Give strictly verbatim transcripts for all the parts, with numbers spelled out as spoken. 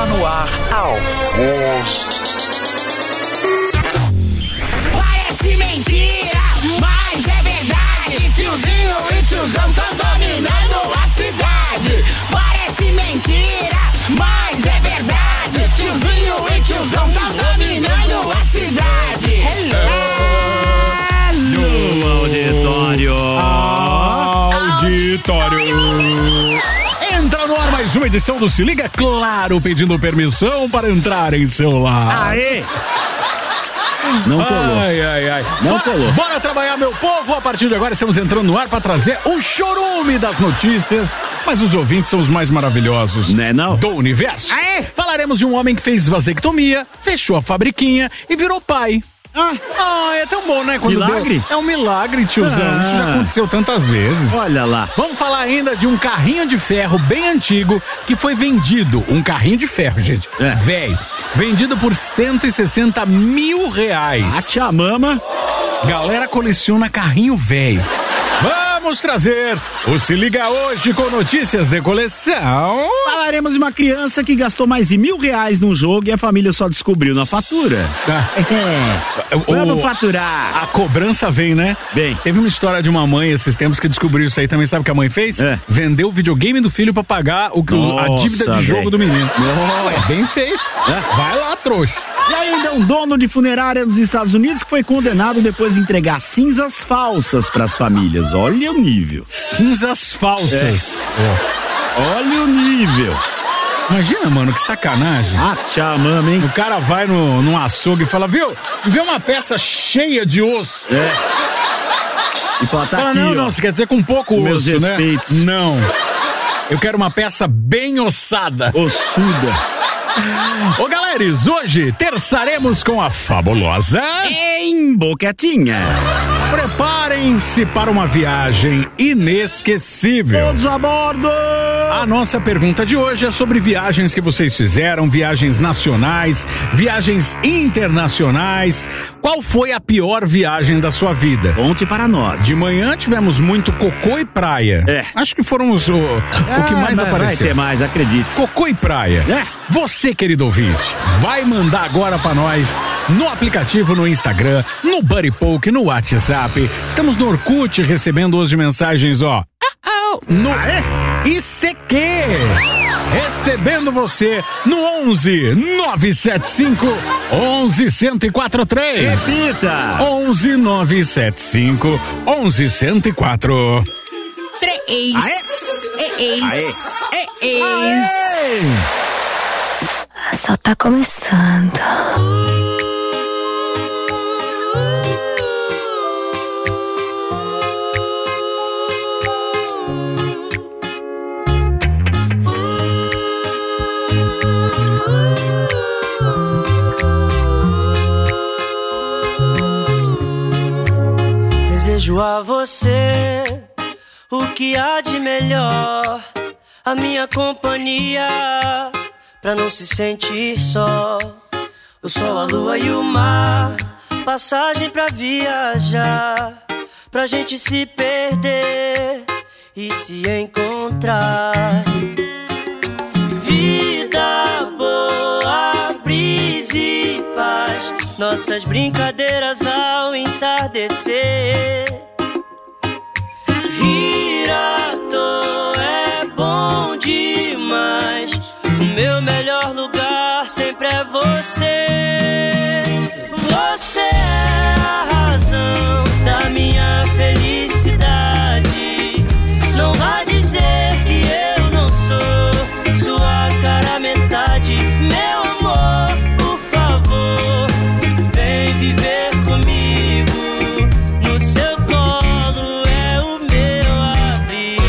no ar ao Parece mentira, mas é verdade. Tiozinho e tiozão tão dominando a cidade. Parece mentira, mas é verdade. Tiozinho e tiozão tão dominando a cidade. Hello, auditório. Auditório. Entra no ar mais uma edição do Se Liga, claro, pedindo permissão para entrar em seu lar. Aê! Não colou. Ai, ai, ai. Não bora, colou. Bora trabalhar, meu povo. A partir de agora estamos entrando no ar para trazer o chorume das notícias. Mas os ouvintes são os mais maravilhosos, né, não? do universo. Aê! Falaremos de um homem que fez vasectomia, fechou a fabriquinha e virou pai. Ah, Ah, é tão bom, né? Quando milagre? Deu... É um milagre, tiozão. Ah. Isso já aconteceu tantas vezes. olha lá. Vamos falar ainda de um carrinho de ferro bem antigo que foi vendido. Um carrinho de ferro, gente. É. Velho. Vendido por cento e sessenta mil reais. A tia mama. Galera coleciona carrinho velho. Vamos trazer o Se Liga Hoje com notícias de coleção. Falaremos de uma criança que gastou mais de mil reais num jogo e a família só descobriu na fatura. Tá. É. O- Vamos faturar. A cobrança vem, né? Vem. Teve uma história de uma mãe esses tempos que descobriu isso aí também. Sabe o que a mãe fez? É. Vendeu o videogame do filho pra pagar o que o- a Nossa, dívida de jogo véi. do menino. Nossa. É bem feito. É. Vai lá, trouxa. E ainda um dono de funerária dos Estados Unidos que foi condenado depois de entregar cinzas falsas para as famílias. Olha o nível. Cinzas falsas. Olha o nível. Imagina, mano, que sacanagem. A tia mama, hein? O cara vai no, num açougue e fala, viu? Vê uma peça cheia de osso. É. E fala, tá Fala, aqui, não, ó. não, você quer dizer com pouco Meus osso, respeitos. né? Não. Eu quero uma peça bem ossada. Ossuda. Ô, galeres, hoje terçaremos com a fabulosa... Em Boquetinha. Preparem-se para uma viagem inesquecível. Todos a bordo. A nossa pergunta de hoje é sobre viagens que vocês fizeram, viagens nacionais, viagens internacionais. Qual foi a pior viagem da sua vida? Conte para nós. De manhã tivemos muito cocô e praia. É. Acho que foram os, o, o que Ah, mais mas apareceu. Vai ter mais, acredito. Cocô e praia. É. Você, querido ouvinte, vai mandar agora pra nós no aplicativo, no Instagram, no Buddy Poke, no WhatsApp. Estamos no Orkut recebendo hoje mensagens, ó. No I C Q. Recebendo você no onze nove sete cinco onze cento e quatro três. Repita. onze nove sete cinco onze cento e quatro. Três. Aê. Aê. Aê. Aê. Só tá começando. Desejo a você o que há de melhor, a minha companhia, pra não se sentir só. O sol, a lua e o mar, passagem pra viajar, pra gente se perder e se encontrar. Vida boa, brisa e paz, nossas brincadeiras ao entardecer. Rir à toa é bom demais, o meu melhor lugar sempre é você. Você é a razão da minha felicidade. Não vá dizer que eu não sou sua cara metade. Meu amor, por favor, vem viver comigo. No seu colo é o meu abrigo.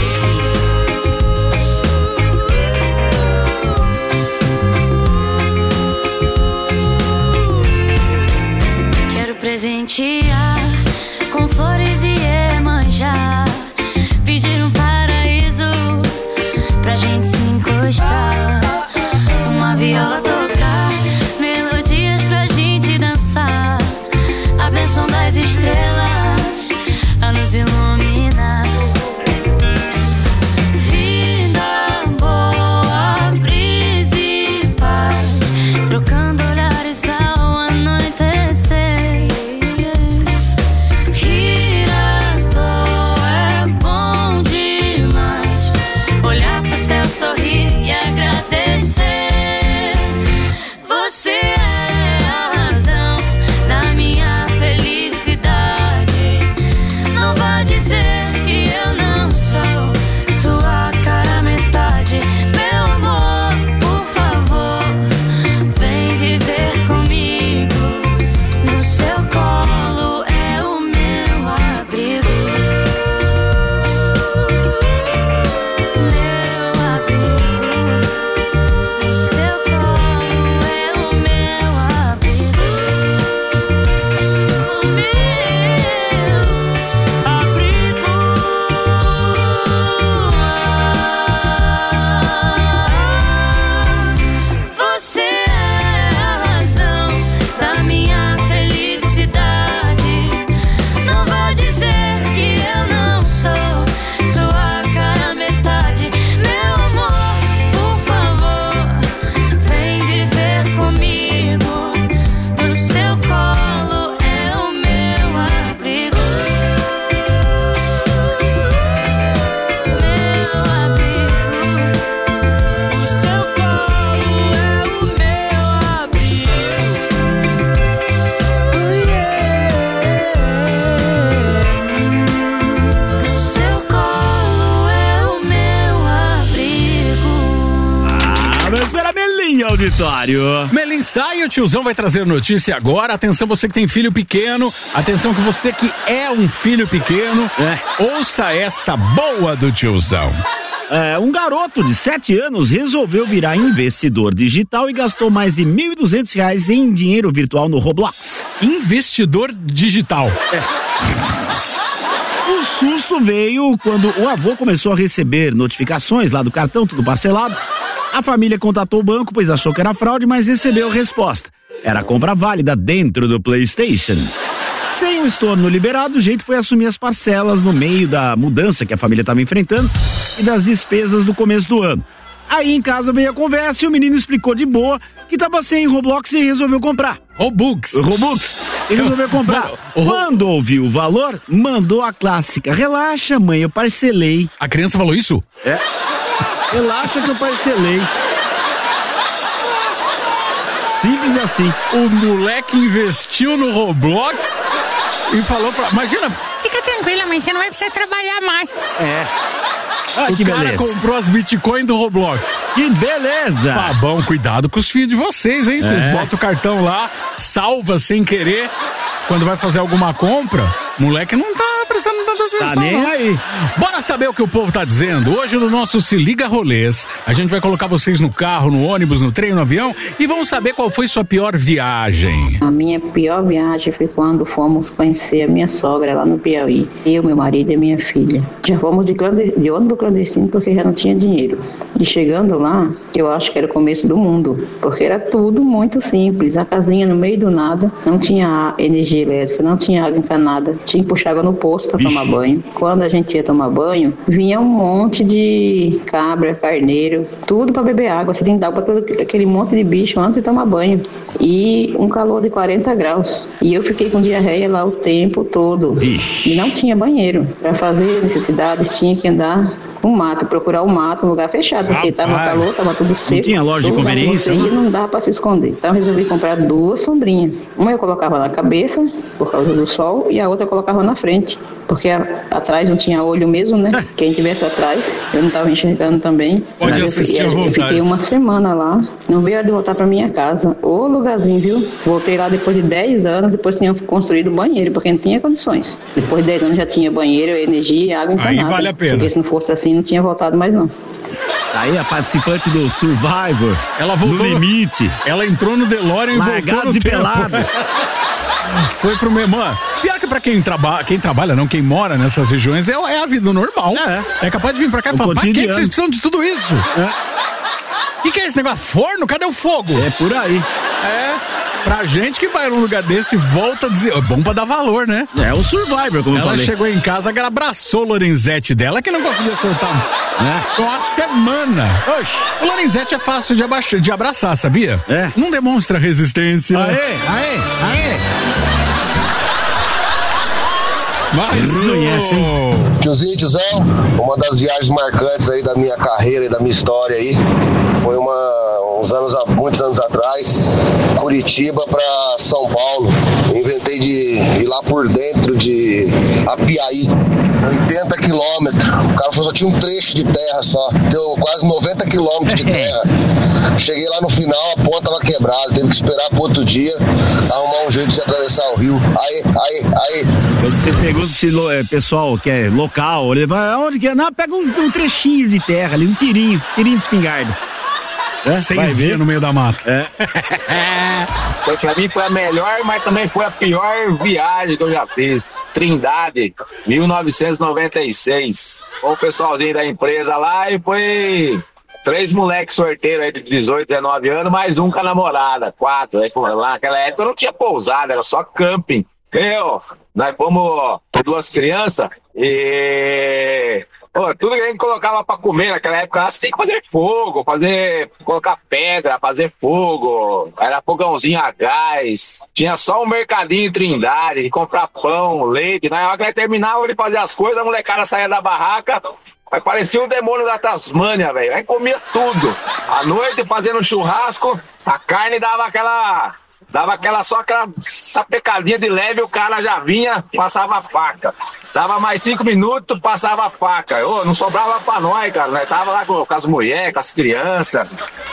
auditório. Melissa e o tiozão vai trazer notícia agora. Atenção, você que tem filho pequeno. Atenção que você que é um filho pequeno. É. Ouça essa boa do tiozão. É, um garoto de sete anos resolveu virar investidor digital e gastou mais de mil e duzentos reais em dinheiro virtual no Roblox. Investidor digital. O susto veio quando o avô começou a receber notificações lá do cartão, tudo parcelado. A família contatou o banco, pois achou que era fraude, mas recebeu a resposta. Era compra válida dentro do PlayStation. Sem o estorno liberado, o jeito foi assumir as parcelas no meio da mudança que a família estava enfrentando e das despesas do começo do ano. Aí em casa veio a conversa e o menino explicou de boa que estava sem Roblox e resolveu comprar. Robux. Robux. Ele resolveu comprar. Quando ouviu o valor, mandou a clássica: relaxa, mãe, eu parcelei. A criança falou isso? É. Relaxa que eu parcelei. Simples assim. O moleque investiu no Roblox e falou pra... Imagina... Fica tranquila, mãe, você não vai precisar trabalhar mais. É. Ah, o que cara beleza. comprou as Bitcoin do Roblox. Que beleza. Tá bom, cuidado com os filhos de vocês, hein? Vocês É. botam o cartão lá, salva sem querer. Quando vai fazer alguma compra, moleque não tá prestando tanta atenção. Tá nem não. aí. Bora saber o que o povo tá dizendo. Hoje no nosso Se Liga Rolês, a gente vai colocar vocês no carro, no ônibus, no trem, no avião e vamos saber qual foi sua pior viagem. A minha pior viagem foi quando fomos conhecer a minha sogra lá no Piauí. Eu, meu marido e minha filha. Já fomos de, clandest... de ônibus clandestino porque já não tinha dinheiro. E chegando lá, eu acho que era o começo do mundo, porque era tudo muito simples. A casinha no meio do nada, não tinha energia elétrica, não tinha água encanada. Tinha que puxar água no poço para tomar banho. Quando a gente ia tomar banho, vinha um monte de cabra, carneiro, tudo para beber água. Você tem que dar para todo aquele monte de bicho antes de tomar banho. E um calor de quarenta graus. E eu fiquei com diarreia lá o tempo todo. Ixi. E não tinha banheiro. Para fazer necessidades, tinha que andar com mato, procurar um mato, um lugar fechado, porque Rapaz. tava calor, tava tudo seco. tinha loja de Todo lugar que conveniência, você ia, não? não dava para se esconder. Então eu resolvi comprar duas sombrinhas. Uma eu colocava na cabeça, por causa do sol, e a outra eu colocava na frente. Porque a, atrás não tinha olho mesmo, né? Quem tivesse atrás, eu não tava enxergando também. Pode Mas eu assistir fiquei- à eu vontade. fiquei uma semana lá, não veio a de voltar pra minha casa. Ô lugarzinho, viu? Voltei lá depois de dez anos, depois tinham construído banheiro, porque não tinha condições. Depois de dez anos já tinha banheiro, energia, água encanada. Aí vale a pena. Porque se não fosse assim, não tinha voltado mais não. Aí a participante do Survivor. Ela voltou No limite. Ela entrou no DeLorean e voltou Largados no e tempo. pelados. Foi pro meu... Mano, pior que pra quem, traba... quem trabalha, não, quem mora nessas regiões, é, é a vida normal. É. É capaz de vir pra cá e O falar, pra que que cotidiano. vocês precisam de tudo isso? O que que é esse negócio? Forno? Cadê o fogo? É por aí. É, pra gente que vai num lugar desse e volta a dizer, é bom pra dar valor, né? É o Survivor, como eu Ela falei. chegou em casa, abraçou o Lorenzetti dela, que não conseguia soltar É. uma semana. Oxe, o Lorenzetti é fácil de, abaixar, de abraçar, sabia? É. Não demonstra resistência. Aê, aê, aê. Mas Ruim essa, o... Tiozinho, tiozão, uma das viagens marcantes aí da minha carreira e da minha história aí foi uma, uns anos, muitos anos atrás, Curitiba pra São Paulo. Eu inventei de ir lá por dentro de Apiaí, oitenta quilômetros. O cara falou só tinha um trecho de terra só, deu quase noventa quilômetros de terra. Cheguei lá no final, a ponta tava quebrada, teve que esperar pro outro dia arrumar um jeito de atravessar o rio. Aí, aí, aí. Quando você pergunta pro lo- eh, pessoal que é local, ele vai, aonde que é? Não, pega um, um trechinho de terra ali, um tirinho, tirinho de espingarda. É, vai Seis ver. dias no meio da mata. É. Foi, pra mim foi a melhor, mas também foi a pior viagem que eu já fiz. Trindade, mil novecentos e noventa e seis. Com o pessoalzinho da empresa lá e foi três moleques sorteiros aí de dezoito, dezenove anos, mais um com a namorada, quatro. Aí, lá naquela época não tinha pousada, era só camping. Eu, nós fomos com duas crianças e... Pô, tudo que a gente colocava pra comer naquela época, você tem que fazer fogo, fazer, colocar pedra, fazer fogo, era fogãozinho a gás, tinha só um mercadinho em Trindade, de comprar pão, leite, na hora que nós terminava de fazer as coisas, a molecada saía da barraca, mas parecia um demônio da Tasmânia, velho, aí comia tudo, à noite fazendo churrasco, a carne dava aquela... Dava aquela só aquela sapecadinha de leve, o cara já vinha, passava a faca. Dava mais cinco minutos, passava a faca. Ô, não sobrava pra nós, cara. Nós tava lá com, com as mulheres, com as crianças.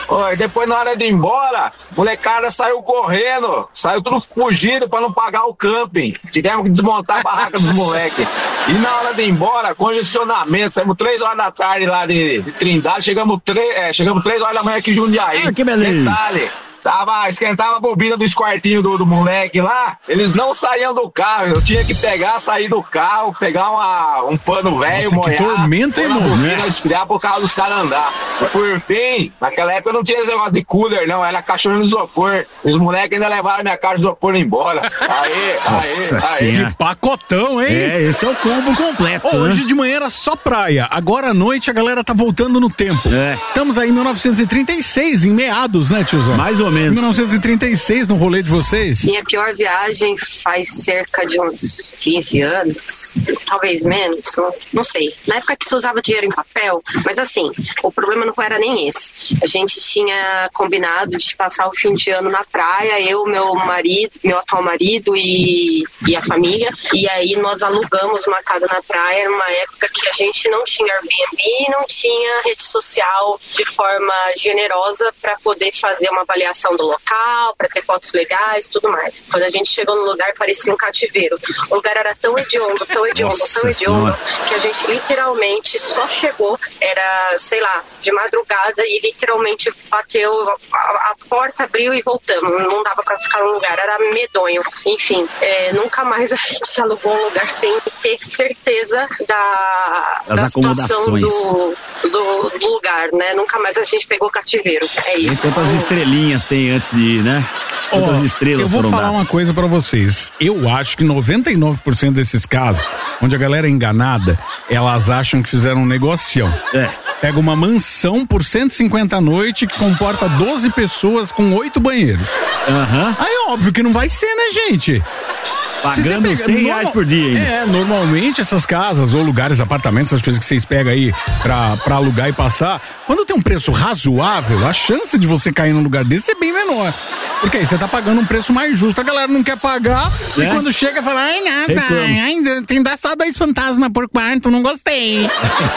Oi, depois na hora de ir embora, molecada saiu correndo, saiu tudo fugindo pra não pagar o camping. Tivemos que desmontar a barraca dos moleques. E na hora de ir embora, congestionamento, saímos três horas da tarde lá de, de Trindade, chegamos três, é, chegamos três horas da manhã aqui em Jundiaí. Ah, que beleza. Detalhe, Tava, esquentava a bobina dos quartinhos do, do moleque lá, eles não saíam do carro, eu tinha que pegar, sair do carro, pegar uma, um pano velho, molhar, que tormenta, pôr na irmão, bobina, né? esfriar pro carro dos caras andar. E por fim, naquela época não tinha esse negócio de cooler, não, era cachorro no isopor. Os moleques ainda levaram minha caixa de isopor embora. Aê, Nossa aê, aê. senhora. Que pacotão, hein? É, esse é o combo completo. Oh, né? hoje de manhã era só praia, agora à noite a galera tá voltando no tempo. É. Estamos aí em mil novecentos e trinta e seis, em meados, né, tiozão? Mais ou menos. mil novecentos e trinta e seis no rolê de vocês? Minha pior viagem faz cerca de uns quinze anos, talvez menos, não, não sei. Na época que se usava dinheiro em papel, mas assim, o problema não era nem esse. A gente tinha combinado de passar o fim de ano na praia, eu, meu marido, meu atual marido e, e a família, e aí nós alugamos uma casa na praia numa época que a gente não tinha Airbnb, não tinha rede social de forma generosa para poder fazer uma avaliação do local, para ter fotos legais e tudo mais. Quando a gente chegou no lugar, parecia um cativeiro. O lugar era tão hediondo, tão hediondo, Nossa tão hediondo, Senhora. que a gente literalmente só chegou, era, sei lá, de madrugada e literalmente bateu, a, a porta abriu e voltamos. Não dava pra ficar no lugar, era medonho. Enfim, é, nunca mais a gente alugou um lugar sem ter certeza da, Das da situação acomodações. do, do, do lugar, né? Nunca mais a gente pegou cativeiro. É E isso. quantas estrelinhas tem antes de ir, né? Quantas Ó, estrelas eu vou foram falar dadas? uma coisa pra vocês. Eu acho que noventa e nove por cento desses casos, onde a galera é enganada, elas acham que fizeram um negocião. É. Pega uma mansão por cento e cinquenta a noite que comporta doze pessoas com oito banheiros. Aham. Aí óbvio que não vai ser, né, gente? Se você Pagando pega- cem reais normal- por dia ainda. É, normalmente essas casas ou lugares, apartamentos, essas coisas que vocês pegam aí pra, pra alugar e passar, quando tem um preço razoável, a chance de você cair num lugar desse é bem menor. Porque aí você tá pagando um preço mais justo. A galera não quer pagar É. e quando chega fala, ai nada, Reclama. ainda tem dá só dois fantasmas por quarto, não gostei.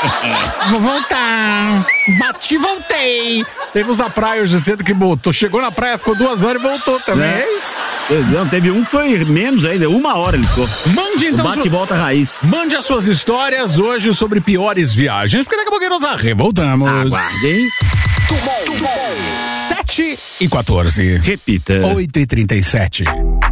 Vou voltar. Bati, voltei. Teve uns da praia hoje cedo que botou, chegou na praia, ficou duas horas e voltou também. É. É isso. Não, teve um que foi menos ainda, uma hora ele ficou. Mande então O bate su- e volta raiz. Mande as suas histórias hoje sobre piores viagens, porque daqui a pouquinho nós revoltamos. Aguardem. sete e quatorze. Repita. oito e trinta e sete.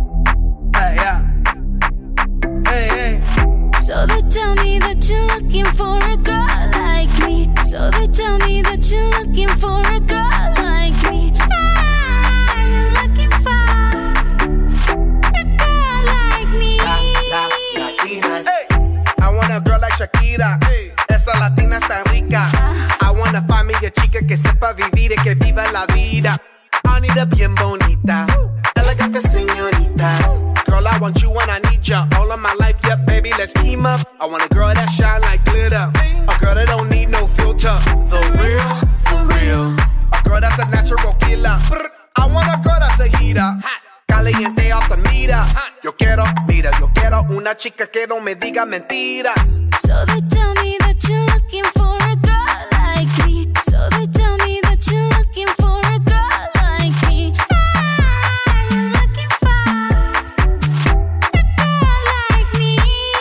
So they tell me that you're looking for a girl like me. So they tell me that you're looking for a girl like me. Ah, you're looking for a girl like me. Hey, I want a girl like Shakira. Hey, esa latina está rica. I wanna find me a chica que sepa vivir y que viva la vida. Anita bien bonita, elegante señorita. Girl, I want you and I need ya all of my life. Yeah, baby, let's team up. I want a girl that shine like glitter, a girl that don't need no filter. The real, for real. A girl that's a natural killer. Brr. I want a girl that's a heater. Caliente off the mira. Yo quiero, mira, yo quiero una chica que no me diga mentiras. So they tell me that you're looking for a girl like me. So they tell me that you're looking for a girl like me. Ah, you're looking for a girl like me.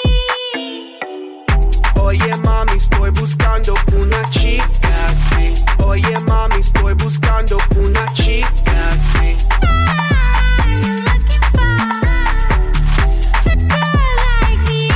Oye mami, estoy buscando una chica, sí. Oye mami, estoy buscando una chica, sí. Ah, you're looking for a girl like me.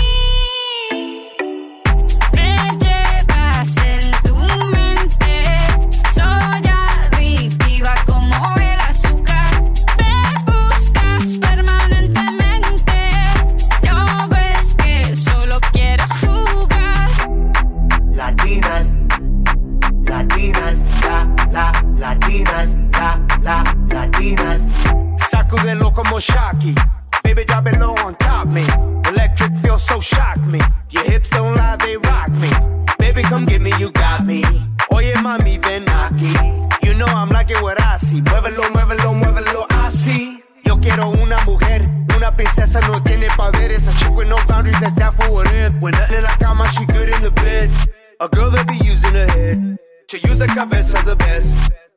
Me llevas en tu mente. Soy adictiva como el azúcar. Me buscas permanentemente. No ves que solo quiero jugar. Latinas, latinas, la, la, latinas, la, la, latinas. Sacudelo como Shocky. Baby, drop it low on top me. Electric feels so shock me. Your hips don't lie, they rock me. Baby, come get me, you got me. Oye, mami, ven aquí. You know I'm like it what I see. Muévelo, muévelo, muévelo así. Yo quiero una mujer, una princesa, no tiene poderes. A chick with no boundaries, that's down for whatever. When nothing in la cama, she good in the bed. A girl that be using her head to use the cabeza the best. I want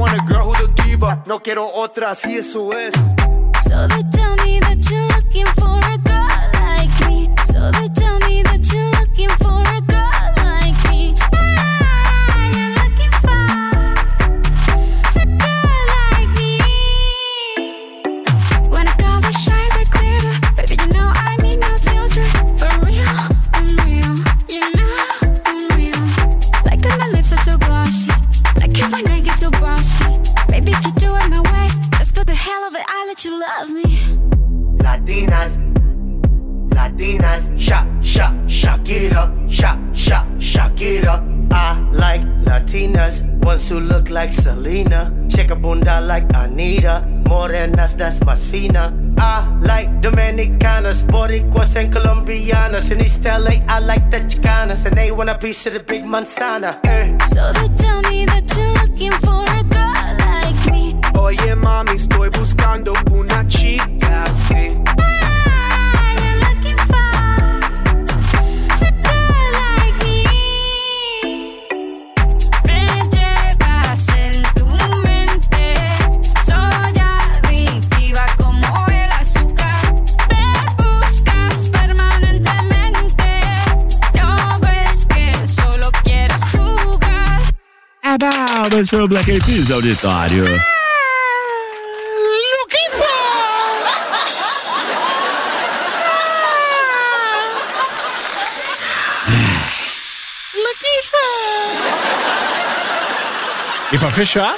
want a girl who's a diva. No quiero otra, así eso es. So they tell me that you're looking for a girl like me. So they tell me that you're looking for a girl like me. Ah, you're looking for a girl like me. When a girl that shines like glitter, baby, you know I mean no filter. For real, I'm real. You know I'm real. Like that my lips are so glossy. Like it when I get so bossy. Baby, if you do it my way, just for the hell of it, I'll let you love me. Latinas, Latinas, shock, shock, shock it up, shock, shock, shock it up. I like Latinas, ones who look like Selena, shake a bunda like Anita, morenas that's más fina. I like Dominicanas, Boricuas and Colombianas. In East L A, I like the Chicanas, and they want a piece of the big manzana. Eh. So they tell me that you're looking for a girl like me. Oye mami, estoy buscando una chica, sí. Ah, you're looking for a girl like me. Me llevas en tu mente, soy adictiva como el azúcar. Me buscas permanentemente, no ves que solo quiero jugar. About o seu Black Eyed Peas, auditório. E pra fechar...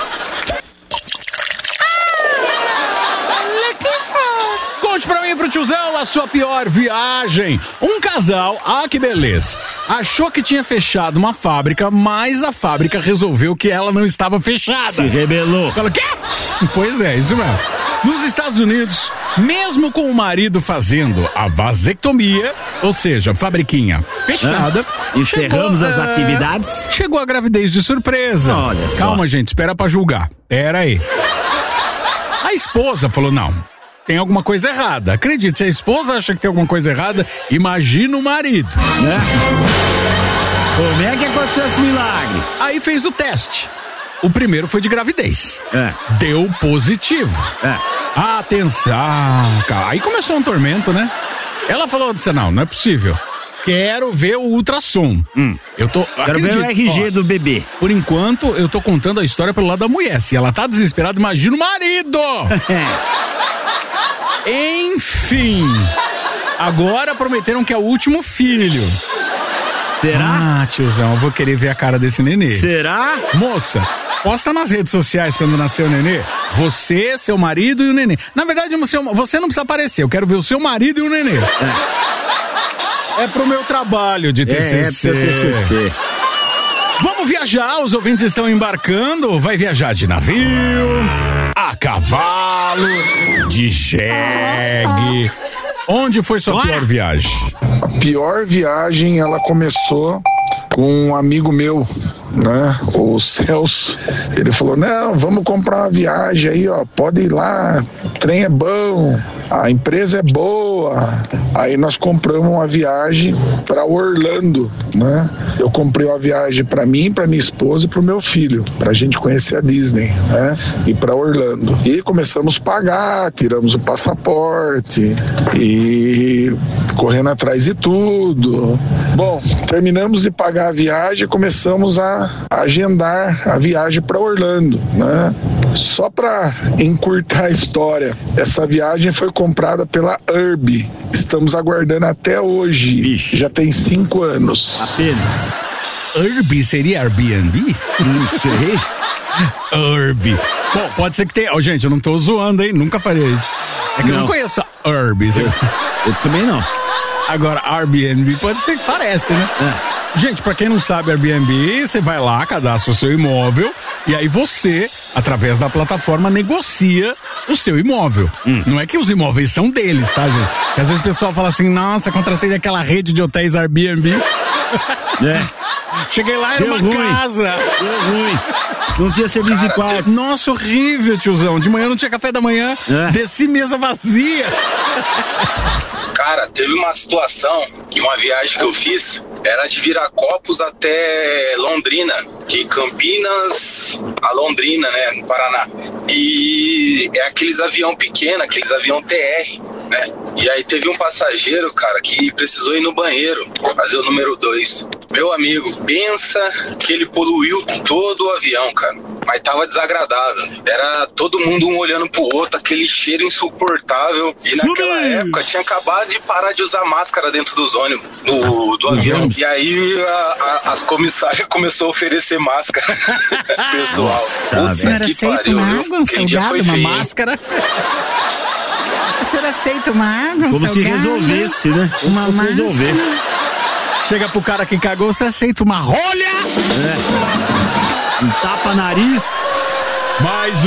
Conte pra mim e pro tiozão a sua pior viagem. Um casal, ah que beleza, achou que tinha fechado uma fábrica, mas a fábrica resolveu que ela não estava fechada. Se rebelou. Falou, quê? Pois é, isso mesmo. Nos Estados Unidos, mesmo com o marido fazendo a vasectomia, ou seja, fabriquinha fechada, ah, encerramos chegou, as uh, atividades. Chegou a gravidez de surpresa. Olha só. Calma, gente, espera pra julgar. Pera aí. A esposa falou, não, tem alguma coisa errada. Acredite, se a esposa acha que tem alguma coisa errada, imagina o marido. Né? Como é que aconteceu esse milagre? Aí fez o teste. O primeiro foi de gravidez. É. Deu positivo. É. Atenção, cara. Aí começou um tormento, né? Ela falou, não, não é possível. Quero ver o ultrassom. Hum. Eu tô. Quero acredito, ver o R G ó, do bebê. Por enquanto, eu tô contando a história pelo lado da mulher. Se ela tá desesperada, imagina o marido! Enfim. Agora prometeram que é o último filho. Será? Ah, tiozão, eu vou querer ver a cara desse nenê. Será? Moça, posta nas redes sociais quando nascer o nenê. Você, seu marido e o nenê. Na verdade, você não precisa aparecer. Eu quero ver o seu marido e o nenê. É, é pro meu trabalho de T C C. É, é pro T C C. Vamos viajar, os ouvintes estão embarcando. Vai viajar de navio, a cavalo, de jegue. Onde foi sua Bora. pior viagem? A pior viagem, ela começou com um amigo meu, né, o Celso. Ele falou, não, vamos comprar uma viagem aí, ó, pode ir lá, o trem é bom, a empresa é boa. Aí nós compramos uma viagem para Orlando, né? Eu comprei uma viagem para mim, para minha esposa e para o meu filho, para a gente conhecer a Disney, né? E para Orlando. E começamos a pagar, tiramos o passaporte e correndo atrás de tudo. Bom, terminamos de pagar a viagem e começamos a agendar a viagem para Orlando, né? Só para encurtar a história, essa viagem foi comprada pela Urb. Estamos aguardando até hoje. Vixe. Já tem cinco anos. Apenas. Urb seria Airbnb? Não sei. Urb. Bom, pode ser que tenha. Oh, gente, eu não tô zoando, hein? Nunca faria isso. É que não. eu não conheço a Urb. Eu, eu também não. Agora, Airbnb pode ser que parece, né? É. Gente, pra quem não sabe, Airbnb, você vai lá, cadastra o seu imóvel e aí você, através da plataforma, negocia o seu imóvel. Hum. Não é que os imóveis são deles, tá, gente? Porque às vezes o pessoal fala assim, nossa, contratei aquela rede de hotéis Airbnb. É. Cheguei lá, era Deu uma ruim. casa. Deu ruim. Não tinha serviço de quarto. Nossa, horrível, tiozão. De manhã não tinha café da manhã. É. Desci mesa vazia. Cara, teve uma situação, que uma viagem que eu fiz, era de Viracopos até Londrina, que Campinas a Londrina, né, no Paraná. E é aqueles avião pequeno, aqueles avião T R, né? E aí teve um passageiro, cara, que precisou ir no banheiro, fazer o número dois. Meu amigo, pensa que ele poluiu todo o avião, cara. Mas tava desagradável. Era todo mundo um olhando pro outro, aquele cheiro insuportável. E naquela época tinha acabado de parar de usar máscara dentro dos ônibus, do, do avião. E aí a, a, as comissárias começaram a oferecer máscara. Pessoal, Nossa, puta era que aceito pariu, uma viu? água, um Aquele dia foi salgado, uma feio, hein? máscara. A senhora aceita uma água, um Como se salgado? resolvesse, né? Como Uma se máscara. resolver. Chega pro cara que cagou, você aceita uma rolha? É. Um tapa-nariz. Mais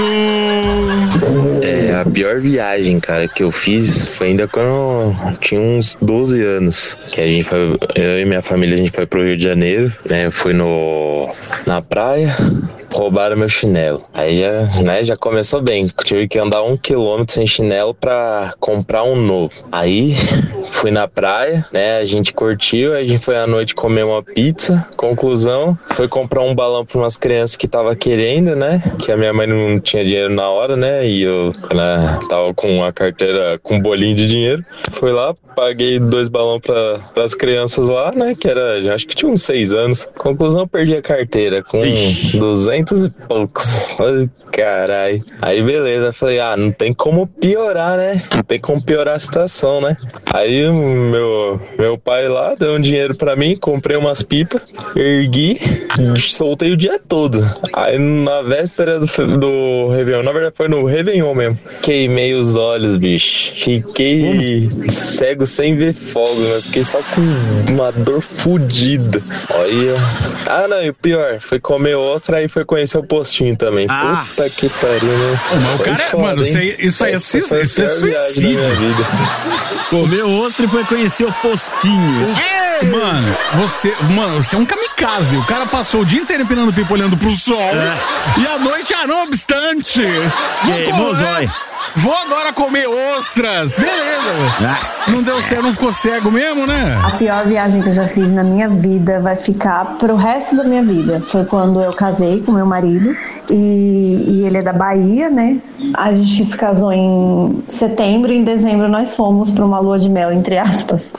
um. É, a pior viagem, cara, que eu fiz foi ainda quando eu tinha uns doze anos. Que a gente foi, eu e minha família, a gente foi pro Rio de Janeiro, né? Eu fui no, na praia, roubaram meu chinelo. Aí já, né, já começou bem. Tive que andar um quilômetro sem chinelo pra comprar um novo. Aí fui na praia, né? A gente curtiu, a gente foi à noite comer uma pizza. Conclusão, foi comprar um balão pra umas crianças que tava querendo, né? Que a minha mãe não tinha dinheiro na hora, né? E eu, né, tava com a carteira com um bolinho de dinheiro. Fui lá, paguei dois balões pra, pras crianças lá, né? Que era, já acho que tinha uns seis anos. Conclusão, perdi a carteira com duzentos e poucos. Ai, carai. Aí beleza, falei, ah, não tem como piorar, né? Não tem como piorar a situação, né? Aí meu, meu pai lá deu um dinheiro pra mim, comprei umas pipas, ergui, soltei o dia todo. Aí na véspera do, do Réveillon, na verdade foi no Réveillon mesmo, queimei os olhos, bicho. Fiquei cego sem ver fogo, né? Fiquei só com uma dor fodida. Olha. Ah, não, e o pior, foi comer ostra, aí foi conhecer o postinho também. Ah. Puta que pariu, né? Mas o cara, foda, mano, hein? isso aí, isso aí é, Essa su- foi a isso é pior viagem da suicídio. minha vida. Comeu ostra e foi conhecer o postinho. Mano, você, mano, você é um kamikaze. O cara passou o dia inteiro empinando pipa olhando pro sol. E à noite, ah, não obstante. Vou Queimou o comer- zóio. Vou agora comer ostras. Beleza. Nossa, Não deu certo, não ficou cego mesmo, né? A pior viagem que eu já fiz na minha vida vai ficar pro resto da minha vida. Foi quando eu casei com meu marido e, e ele é da Bahia, né? A gente se casou em setembro e em dezembro nós fomos para uma lua de mel, entre aspas.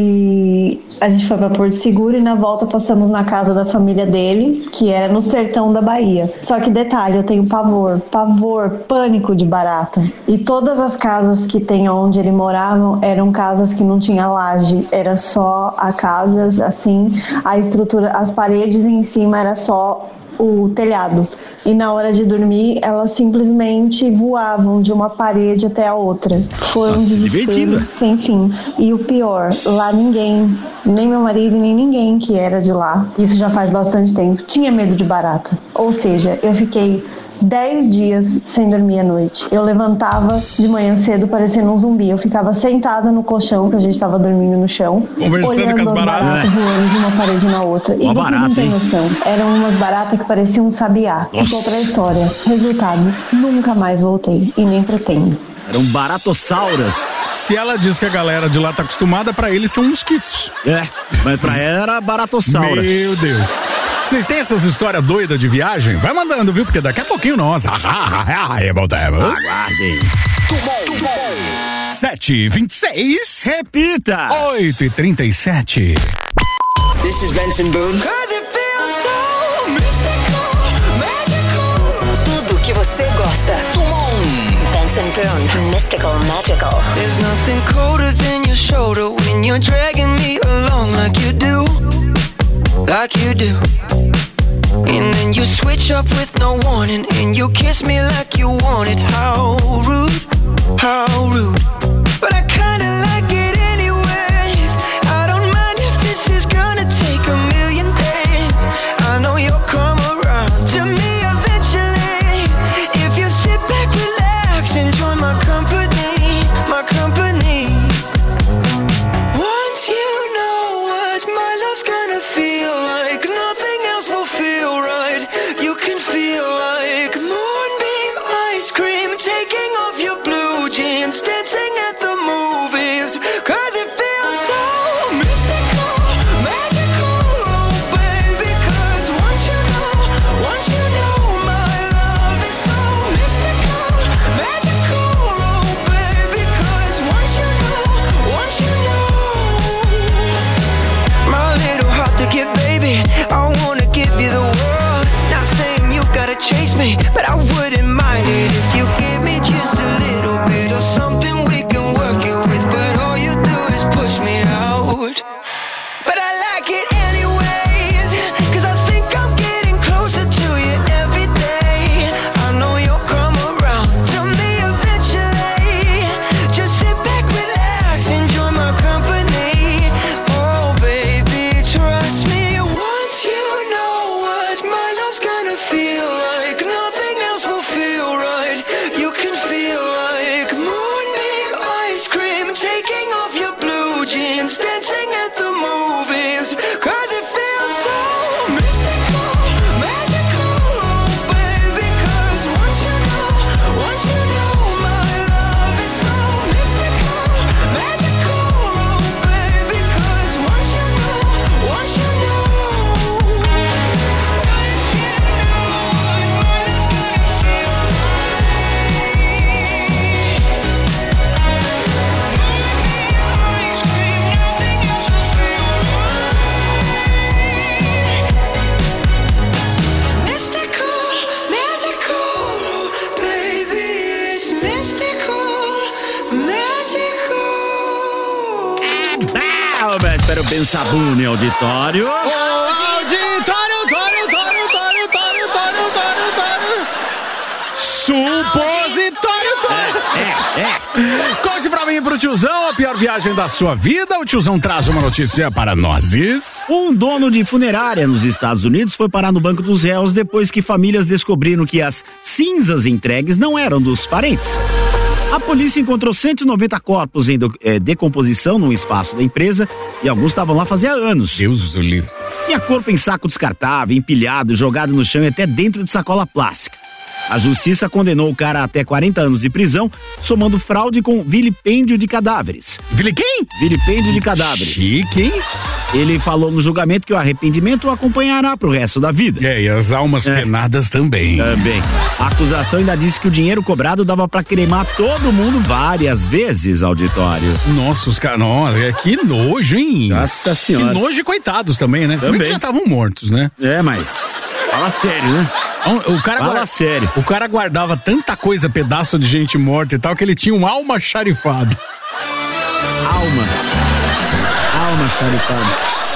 E a gente foi para Porto Seguro e na volta passamos na casa da família dele, que era no sertão da Bahia. Só que detalhe, eu tenho pavor, pavor, pânico de barata. E todas as casas que tem onde ele morava eram casas que não tinha laje, era só a casas assim, a estrutura, as paredes em cima era só o telhado. E na hora de dormir, elas simplesmente voavam de uma parede até a outra. Foi um desespero divertido. sem fim. E o pior, lá ninguém, nem meu marido, nem ninguém que era de lá, isso já faz bastante tempo, tinha medo de barata. Ou seja, eu fiquei dez dias sem dormir à noite. Eu levantava de manhã cedo parecendo um zumbi. Eu ficava sentada no colchão, que a gente estava dormindo no chão, Conversando olhando com as as baratas, baratas né? voando de uma parede na outra. E Uma vocês não barata, têm hein? noção. Eram umas baratas que pareciam um sabiá. Nossa. Ficou pra história. Resultado, nunca mais voltei. E nem pretendo. Eram baratossauras. Se ela diz que a galera de lá tá acostumada, pra eles são mosquitos. É, mas pra ela era baratossaura. Meu Deus. Vocês têm essas histórias doidas de viagem? Vai mandando, viu? Porque daqui a pouquinho nós. Voltamos. Aguardem. sete e vinte e seis. Repita. oito e trinta e sete. This is Benson Boone. Cause it feels so mystical, magical. Tudo que você gosta. Benson Boone. Mystical, magical. There's nothing colder than your shoulder when you're dragging me along like you do, like you do. And then you switch up with no warning and you kiss me like you want it. How rude, how rude. But I kinda like it anyways. I don't mind if this is gonna take a million days. I know you'll come around to me eventually. If you sit back, relax, enjoy my company, my company. Once you know what my love's gonna feel like, nothing else will feel right. You can feel like moonbeam ice cream, taking off your blue jeans, dancing chase me, but I wouldn't mind it if you give me just a little bit of something we can work it with. But all you do is push me out. But I like it anyways, 'cause I think I'm getting closer to you every day. I know you'll come around to me eventually. Just sit back, relax, enjoy my company. Oh baby, trust me, once you know what my love's gonna feel like, nothing else will feel right. You can feel like moonbeam ice cream, taking off your blue jeans, dancing at the movies, 'cause it feels so mystical, magical, oh baby, 'cause once you know, once you know my love is so mystical, magical, oh baby, 'cause once you know, once you know. Mystical, magical, oh baby, it's mystical, magical. Ah, mas espera o Ben Sabune, auditório. Auditório, tório, tório, tório, tório, tório, tório, tório. Supositório, tório. É, é. Conte pra mim e pro tiozão a pior viagem da sua vida. O tiozão traz uma notícia para nós. Um dono de funerária nos Estados Unidos foi parar no banco dos réus depois que famílias descobriram que as cinzas entregues não eram dos parentes. A polícia encontrou cento e noventa corpos em do, eh, decomposição num espaço da empresa e alguns estavam lá fazia anos. Deus do livro. Tinha corpo em saco descartável, empilhado, jogado no chão e até dentro de sacola plástica. A justiça condenou o cara a até quarenta anos de prisão, somando fraude com vilipêndio de cadáveres. Vili quem? Vilipêndio de cadáveres. Chique, hein? Ele falou no julgamento que o arrependimento o acompanhará pro resto da vida. É, e as almas é. penadas também. Também. A acusação ainda disse que o dinheiro cobrado dava pra cremar todo mundo várias vezes, auditório. Nossa, os caras, que nojo, hein? Nossa senhora. Que nojo e coitados também, né? Também. Se bem que já estavam mortos, né? É, mas fala sério, né? O cara Fala guarda, sério. O cara guardava tanta coisa, pedaço de gente morta e tal, que ele tinha uma alma charifada. Alma. Alma charifada.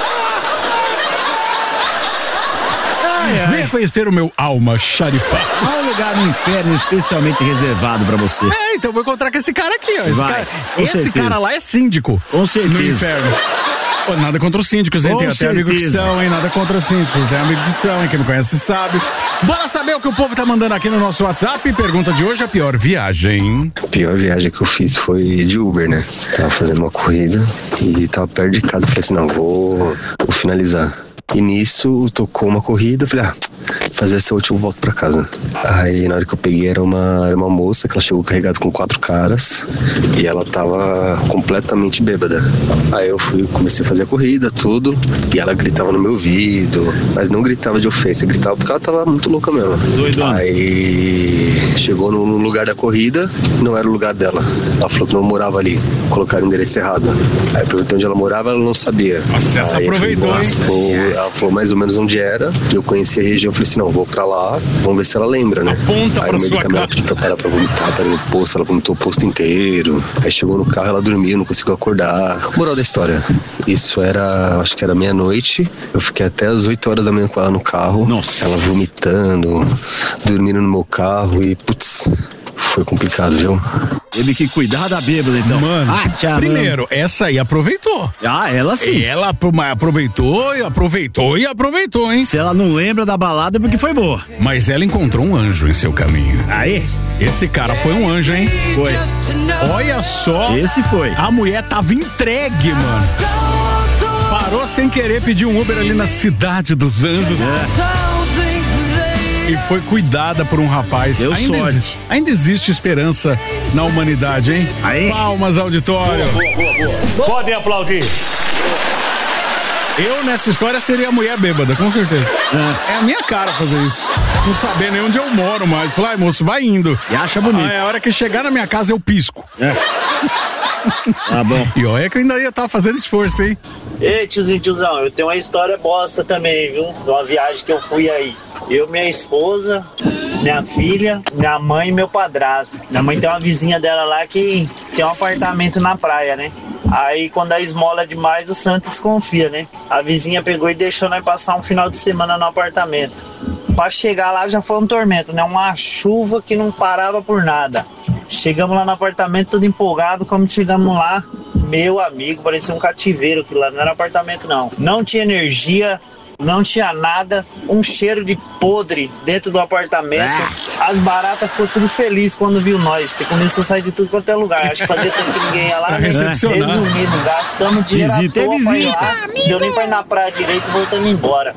Ai, ai. Venha conhecer o meu alma charifada. Há um lugar no inferno especialmente reservado pra você. É, então eu vou encontrar com esse cara aqui, ó. Esse, Vai, cara, com esse certeza. cara lá é síndico. Com certeza. No inferno. Pô, nada contra os síndicos, hein? Com Tem até amigo de são, hein? Nada contra os síndicos. Tem amigo de são, hein? Quem me conhece sabe. Bora saber o que o povo tá mandando aqui no nosso WhatsApp. Pergunta de hoje, a pior viagem. A pior viagem que eu fiz foi de Uber, né? Tava fazendo uma corrida e tava perto de casa. Falei assim, não, vou, vou finalizar. E nisso tocou uma corrida, eu falei, ah, fazer essa última eu volto pra casa. Aí na hora que eu peguei era uma, era uma moça que ela chegou carregada com quatro caras e ela tava completamente bêbada. Aí eu fui, comecei a fazer a corrida, tudo, e ela gritava no meu ouvido, mas não gritava de ofensa, gritava porque ela tava muito louca mesmo. Doidona. Aí chegou no, no lugar da corrida, não era o lugar dela. Ela falou que não morava ali, colocaram o endereço errado. Aí eu perguntei onde ela morava, ela não sabia. Nossa, essa Aí eu aproveitou, falei, hein? Vou, ela falou mais ou menos onde era, eu conhecia a região, eu falei assim, não, vou pra lá, vamos ver se ela lembra, né? Aponta aí pra no meio sua do caminho ela cara. pediu pra parar pra vomitar, parei no posto, ela vomitou o posto inteiro. Aí chegou no carro, ela dormiu, não conseguiu acordar. Moral da história, isso era, acho que era meia-noite, eu fiquei até as oito horas da manhã com ela no carro. Nossa. Ela vomitando, dormindo no meu carro e, putz, foi complicado, viu? Teve que cuidar da bêbada, então. Mano, ah, tchau, primeiro, mano. essa aí aproveitou. Ah, ela sim. Ela apro- aproveitou e aproveitou e aproveitou, hein? Se ela não lembra da balada é porque foi boa. Mas ela encontrou um anjo em seu caminho. Aí? Esse cara foi um anjo, hein? Foi. Olha só. Esse foi. A mulher tava entregue, mano. Parou sem querer pedir um Uber ali na Cidade dos Anjos. É. E foi cuidada por um rapaz. Deu ainda sorte. Existe, ainda existe esperança na humanidade, hein? Aí. Palmas, auditório. Boa, boa, boa, boa. Podem aplaudir. Eu, nessa história, seria a mulher bêbada, com certeza. É, é a minha cara fazer isso. Não saber nem onde eu moro mais. Falar, ai, moço, vai indo. E acha bonito. Aí, a hora que chegar na minha casa, eu pisco. É. Tá bom. E olha que eu ainda ia estar fazendo esforço, hein? Ei, tiozinho, tiozão, eu tenho uma história bosta também, viu? De uma viagem que eu fui aí. Eu, minha esposa, minha filha, minha mãe e meu padrasto. Minha mãe tem uma vizinha dela lá que tem um apartamento na praia, né? Aí quando a esmola é demais, o santo desconfia, né? A vizinha pegou e deixou nós passar um final de semana no apartamento. Pra chegar lá já foi um tormento, né? Uma chuva que não parava por nada. Chegamos lá no apartamento todo empolgado, como chegamos lá, meu amigo, parecia um cativeiro aquilo lá, não era apartamento não. Não tinha energia, não tinha nada, um cheiro de podre dentro do apartamento. As baratas ficou tudo feliz quando viu nós, porque começou a sair de tudo quanto é lugar. Acho que fazia tempo que ninguém ia lá, né? Resumindo, gastamos dinheiro à Visita, é toa pra ir visita, lá, deu nem pra ir na praia direito e voltamos embora.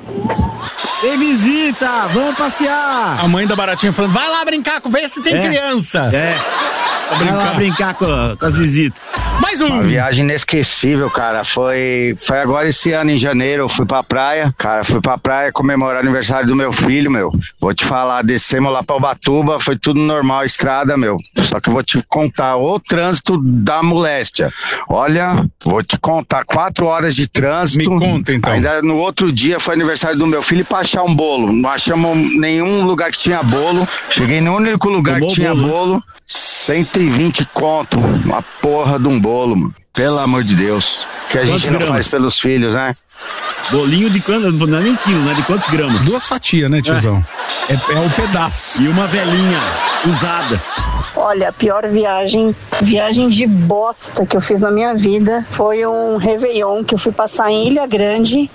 Tem visita, vamos passear. A mãe da baratinha falando, vai lá brincar, vê se tem É. criança. É, vai lá brincar com, com as visitas. Mais um. Uma viagem inesquecível, cara. Foi, foi agora esse ano, em janeiro, eu fui pra praia. Cara, fui pra praia comemorar o aniversário do meu filho, meu. Vou te falar, descemos lá pra Ubatuba, foi tudo normal, estrada, meu. Só que eu vou te contar o trânsito da moléstia. Olha, vou te contar, quatro horas de trânsito. Me conta, então. Ainda no outro dia foi aniversário do meu filho e pra achar um bolo. Não achamos nenhum lugar que tinha bolo. Cheguei no único lugar Tomou que tinha bolo. bolo. cento e vinte conto, uma porra de um bolo, mano. Pelo amor de Deus. Que a Quantos gente não gramas? faz pelos filhos, né? Bolinho de quanto? Não é nem quilo, né? De quantos gramas? Duas fatias, né, tiozão? É, é o pedaço. E uma velhinha usada. Olha, a pior viagem, viagem de bosta que eu fiz na minha vida foi um Réveillon que eu fui passar em Ilha Grande.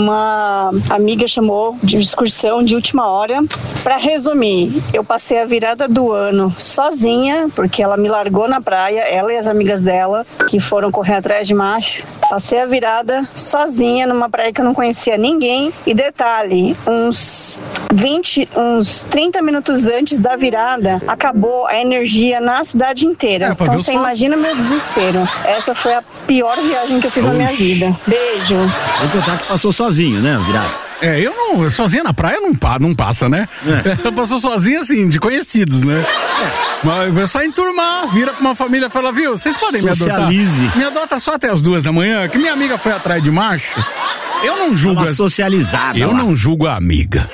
Uma amiga chamou de excursão de última hora. Pra resumir, eu passei a virada do ano sozinha, porque ela me largou na praia, ela e as amigas dela, que foram correr atrás de macho. Passei a virada sozinha numa praia que eu não conhecia ninguém. E detalhe, uns vinte, uns trinta minutos antes da virada, acabou a energia na cidade inteira. É, pra Então ver os você fogos. imagina meu desespero. Essa foi a pior viagem que eu fiz na minha Oxi. vida. Beijo. Vou contar que passou sozinho, né, virado? É, eu não, sozinha na praia não, pa, não passa, né? É. Passou sozinha, assim, de conhecidos, né? Mas é só enturmar, vira pra uma família e fala, viu, vocês podem Socialize. me adotar? Me adota só até as duas da manhã, que minha amiga foi atrás de macho. Eu não julgo... Uma as- socializada Eu lá. não julgo a amiga.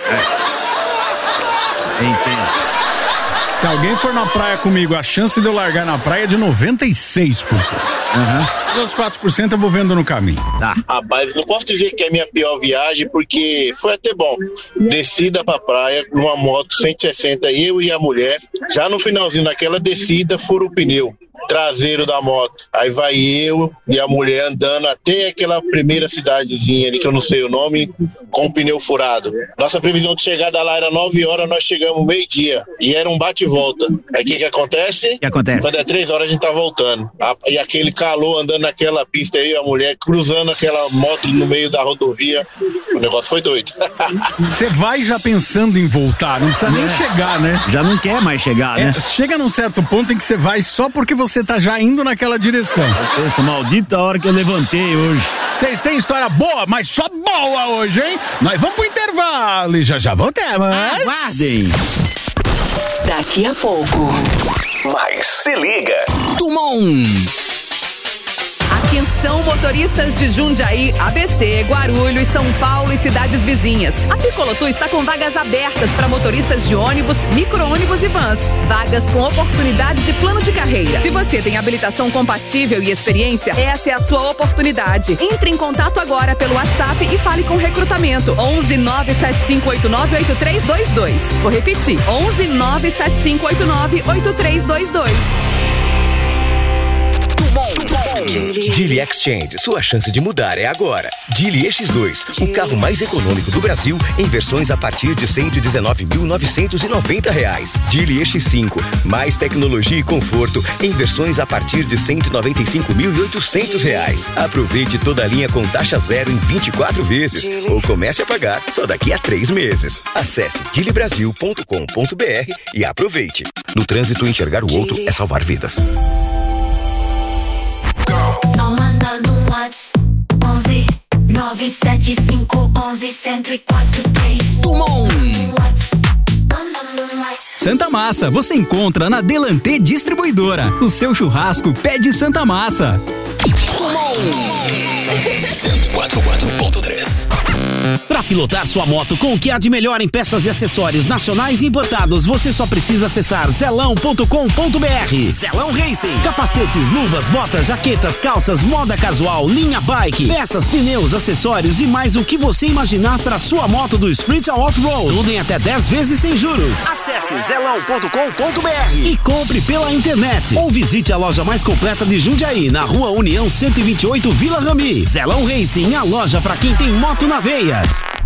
Entendo. Se alguém for na praia comigo, a chance de eu largar na praia é de noventa e seis por cento. Uhum. Os quatro por cento eu vou vendo no caminho. Tá. Rapaz, não posso dizer que é a minha pior viagem, porque foi até bom. Descida pra praia, numa moto cento e sessenta, eu e a mulher. Já no finalzinho, naquela descida, fura o pneu traseiro da moto. Aí vai eu e a mulher andando até aquela primeira cidadezinha ali, que eu não sei o nome, com o pneu furado. Nossa previsão de chegada lá era nove horas, nós chegamos meio-dia. E era um bate e volta. Aí o que que acontece? que acontece? Quando é três horas a gente tá voltando. A- e aquele calor andando naquela pista aí, a mulher cruzando aquela moto no meio da rodovia. O negócio foi doido. Você vai já pensando em voltar, não precisa nem É. chegar, né? Já não quer mais chegar, É, né? chega num certo ponto em que você vai só porque você tá já indo naquela direção. Essa maldita hora que eu levantei hoje. Vocês têm história boa, mas só boa hoje, hein? Nós vamos pro intervalo e já já voltamos. Aguardem. Daqui a pouco. Mas se liga. Tumon. Atenção, motoristas de Jundiaí, A B C, Guarulhos, São Paulo e cidades vizinhas. A Picolotu está com vagas abertas para motoristas de ônibus, micro-ônibus e vans. Vagas com oportunidade de plano de carreira. Se você tem habilitação compatível e experiência, essa é a sua oportunidade. Entre em contato agora pelo WhatsApp e fale com o recrutamento. onze nove sete cinco oito nove oito três dois dois. Vou repetir, onze nove sete cinco oito nove oito três dois dois. Geely Exchange, sua chance de mudar é agora. Geely E X dois, o carro mais econômico do Brasil, em versões a partir de cento e dezenove mil novecentos e noventa reais. Geely E X cinco, mais tecnologia e conforto, em versões a partir de cento e noventa e cinco mil e oitocentos reais. Aproveite toda a linha com taxa zero em vinte e quatro vezes, ou comece a pagar só daqui a três meses. Acesse geely brasil ponto com ponto b r e aproveite. No trânsito, enxergar o outro é salvar vidas. Só mandando um WhatsApp onze nove sete cinco onze cento e quatro três. Tumon. Santa Massa, você encontra na Delantê Distribuidora. O seu churrasco pede Santa Massa. cento e quatro ponto três. Para pilotar sua moto com o que há de melhor em peças e acessórios nacionais e importados, você só precisa acessar zelão ponto com ponto br. Zelão Racing. Capacetes, luvas, botas, jaquetas, calças, moda casual, linha bike, peças, pneus, acessórios e mais o que você imaginar para sua moto do Street ao Off-Road. Tudo em até dez vezes sem juros. Acesse zelão ponto com ponto br e compre pela internet. Ou visite a loja mais completa de Jundiaí, na Rua União cento e vinte e oito, Vila Rami. Zelão Racing, a loja para quem tem moto na veia.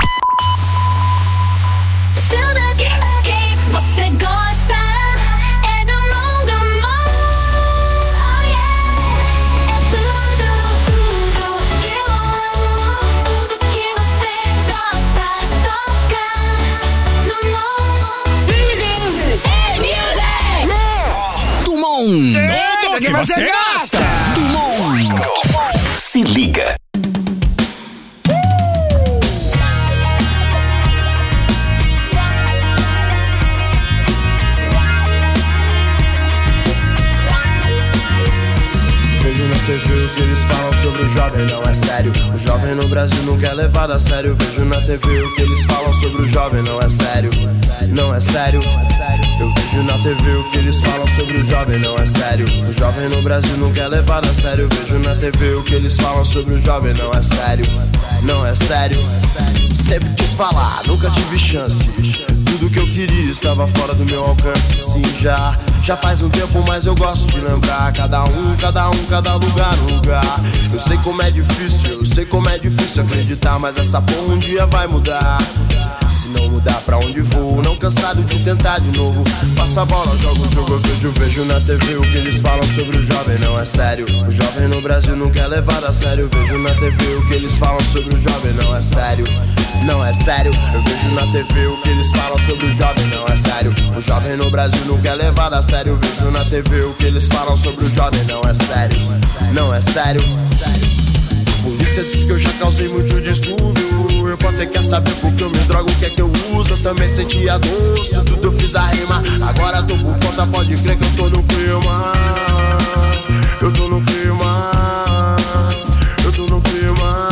Seu daqui, que você gosta é do mundo, oh yeah. É tudo, tudo que eu amo, tudo que você gosta, toca no mundo. Hey, music! Dumont! Tudo que você gosta! Dumont! Se liga! Vejo na T V o que eles falam sobre o jovem, não é sério. O jovem no Brasil nunca é levado a sério. Vejo na T V o que eles falam sobre o jovem, não é sério. Não é sério. Eu vejo na T V o que eles falam sobre o jovem, não é sério. O jovem no Brasil nunca é levado a sério. Vejo na T V o que eles falam sobre o jovem, não é sério. Não é sério. Sempre quis falar, nunca tive chance. Tudo que eu queria estava fora do meu alcance. Sim, já, já faz um tempo, mas eu gosto de lembrar. Cada um, cada um, cada lugar, um lugar. Eu sei como é difícil, eu sei como é difícil acreditar, mas essa porra um dia vai mudar. Se não mudar pra onde vou, não cansado de tentar de novo. Passa a bola, jogo o jogo, eu vejo, vejo na T V o que eles falam sobre o jovem, não é sério. O jovem no Brasil nunca é levado a sério. Vejo na T V o que eles falam sobre o jovem, não é sério. Não é sério, eu vejo na T V o que eles falam sobre o jovem, não é sério. O jovem no Brasil nunca é levado a sério. Vejo na T V o que eles falam sobre o jovem, não é sério. Não é sério. Polícia diz que eu já causei muito distúrbio. Eu posso ter que saber porque eu me drogo, o que é que eu uso. Eu também sentia doce, tudo eu fiz a rima. Agora tô por conta, pode crer que eu tô no clima. Eu tô no clima. Eu tô no clima.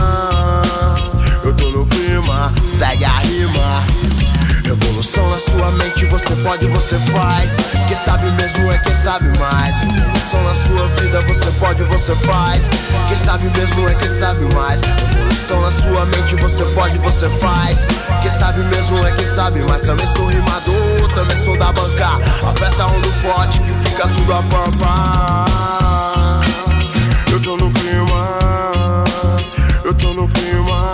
Eu tô no clima. Segue a rima. Revolução na sua mente, você pode, você faz. Quem sabe mesmo é quem sabe mais. Revolução na sua vida, você pode, você faz. Quem sabe mesmo é quem sabe mais. Revolução na sua mente, você pode, você faz. Quem sabe mesmo é quem sabe mais. Também sou rimador, também sou da banca. Aperta um do forte que fica tudo a pampa. Eu tô no clima. Eu tô no clima.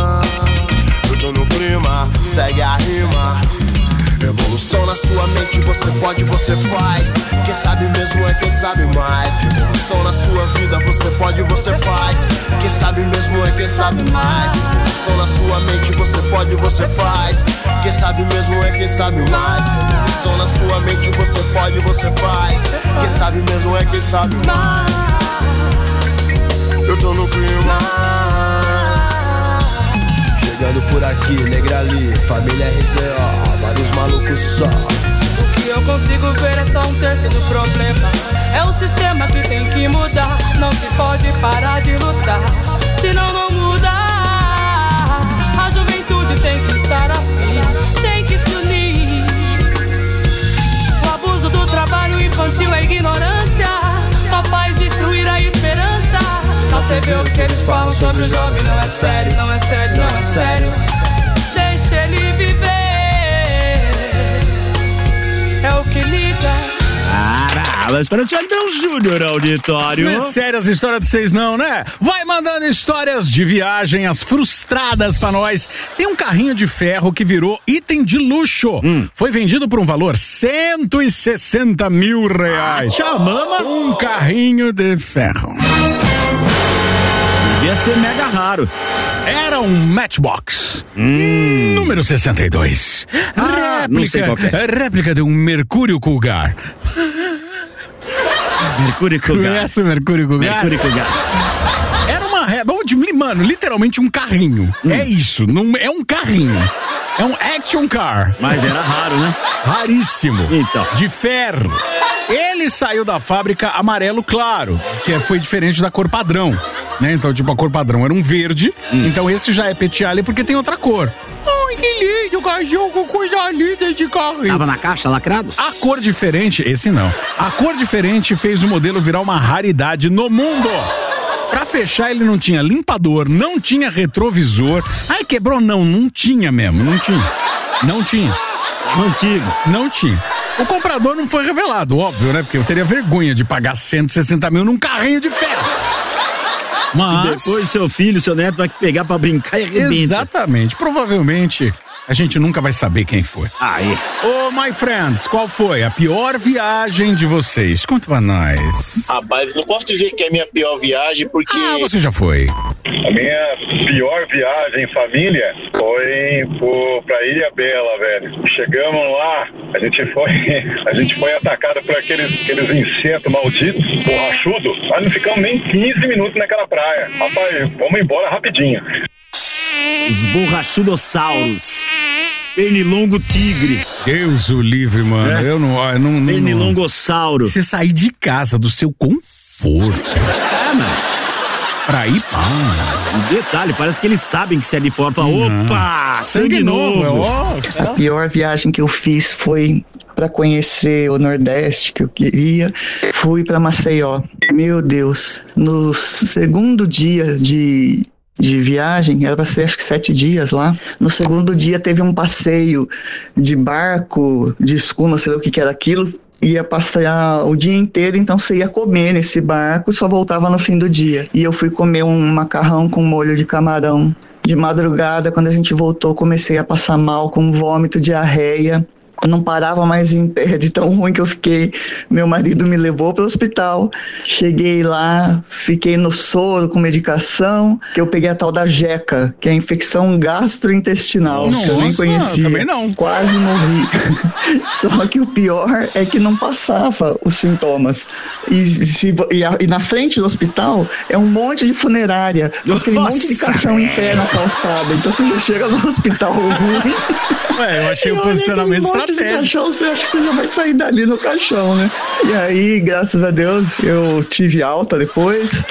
Eu tô no clima. Segue a rima. Revolução na sua mente, você pode, você faz. Quem sabe mesmo é quem sabe mais. Revolução na sua vida, você pode, você faz. Quem sabe mesmo é quem sabe mais. Revolução na sua mente, você pode, você faz. Quem sabe mesmo é quem sabe mais. Revolução na sua mente, você pode, você faz. Quem sabe mesmo é quem sabe mais. Eu tô no clima. Chegando por aqui, negra ali, família R Z O, vários malucos só. O que eu consigo ver é só um terço do problema. É o sistema que tem que mudar. Não se pode parar de lutar, senão não muda. A juventude tem que estar afim, tem que se unir. O abuso do trabalho infantil é ignorância, só faz destruir a esperança. Na T V o que eles falam sobre o jovem não é sério, não é sério, não é sério. Deixa ele viver, é o que liga. Caralho, espera o Tiagão Júnior, auditório. Não é sério as histórias de vocês não, né? Vai mandando histórias de viagem, as frustradas pra nós. Tem um carrinho de ferro que virou item de luxo. Hum. Foi vendido por um valor cento e sessenta mil reais. Chamama? Um carrinho de ferro. Devia ser mega raro. Era um Matchbox. Hum. Número sessenta e dois. Ah, réplica, não sei qual que é. réplica de um Mercúrio Cougar. Mercúrio Cougar. Conhece o Mercúrio Cougar? Mercúrio Cougar. Era uma réplica, mano, literalmente um carrinho. Hum. É isso, não é um carrinho. É um action car. Mas era raro, né? Raríssimo. Então. De ferro. Ele saiu da fábrica amarelo claro, que foi diferente da cor padrão. né? Então, tipo, a cor padrão era um verde. Hum. Então esse já é Petiali porque tem outra cor. Ai, que lindo, cachorro, coisa linda esse carro. Tava na caixa, lacrado? A cor diferente, esse não. A cor diferente fez o modelo virar uma raridade no mundo. Pra fechar, ele não tinha limpador, não tinha retrovisor. Ai, quebrou? Não, não tinha mesmo, não tinha. Não tinha. Antigo. Não tinha. O comprador não foi revelado, óbvio, né? Porque eu teria vergonha de pagar cento e sessenta mil num carrinho de ferro. Mas... E depois seu filho, seu neto vai pegar pra brincar e arrebenta. Exatamente. Provavelmente... a gente nunca vai saber quem foi. Aí. Ô, oh, my friends, qual foi a pior viagem de vocês? Conta pra nós. Rapaz, não posso dizer que é a minha pior viagem, porque... Ah, você já foi. A minha pior viagem em família foi pro, pra Ilha Bela, velho. Chegamos lá, a gente foi, a gente foi atacado por aqueles, aqueles insetos malditos, borrachudos. Nós não ficamos nem quinze minutos naquela praia. Rapaz, vamos embora rapidinho. Os borrachudossauros. Pernilongo tigre. Deus o livre, mano. É. Eu não... Eu não, não Pernilongossauro. Você sair de casa, do seu conforto. É, mano. Pra ir, pá. Um detalhe, parece que eles sabem que se é de fora. Fala, opa, sangue, sangue novo. novo. A pior viagem que eu fiz foi para conhecer o Nordeste, que eu queria. Fui pra Maceió. Meu Deus. No segundo dia de... de viagem, era pra ser acho que sete dias lá. No segundo dia teve um passeio de barco, de escuna, sei lá o que que era aquilo. Ia passear o dia inteiro, então você ia comer nesse barco, só voltava no fim do dia. E eu fui comer um macarrão com molho de camarão. De madrugada, quando a gente voltou, comecei a passar mal com vômito, diarreia. Eu não parava mais em pé, de tão ruim que eu fiquei. Meu marido me levou para o hospital. Cheguei lá, fiquei no soro com medicação, que eu peguei a tal da jeca, que é a infecção gastrointestinal. Nossa, que eu nem conhecia. Também não. Quase morri. Só que o pior é que não passava os sintomas. E, se, e, a, e na frente do hospital é um monte de funerária, aquele Nossa. monte de caixão em pé na calçada. Então você já chega no hospital ruim. Ué, eu achei o posicionamento estratégico. Caixão, você acha que você já vai sair dali no caixão, né? E aí, graças a Deus, eu tive alta depois,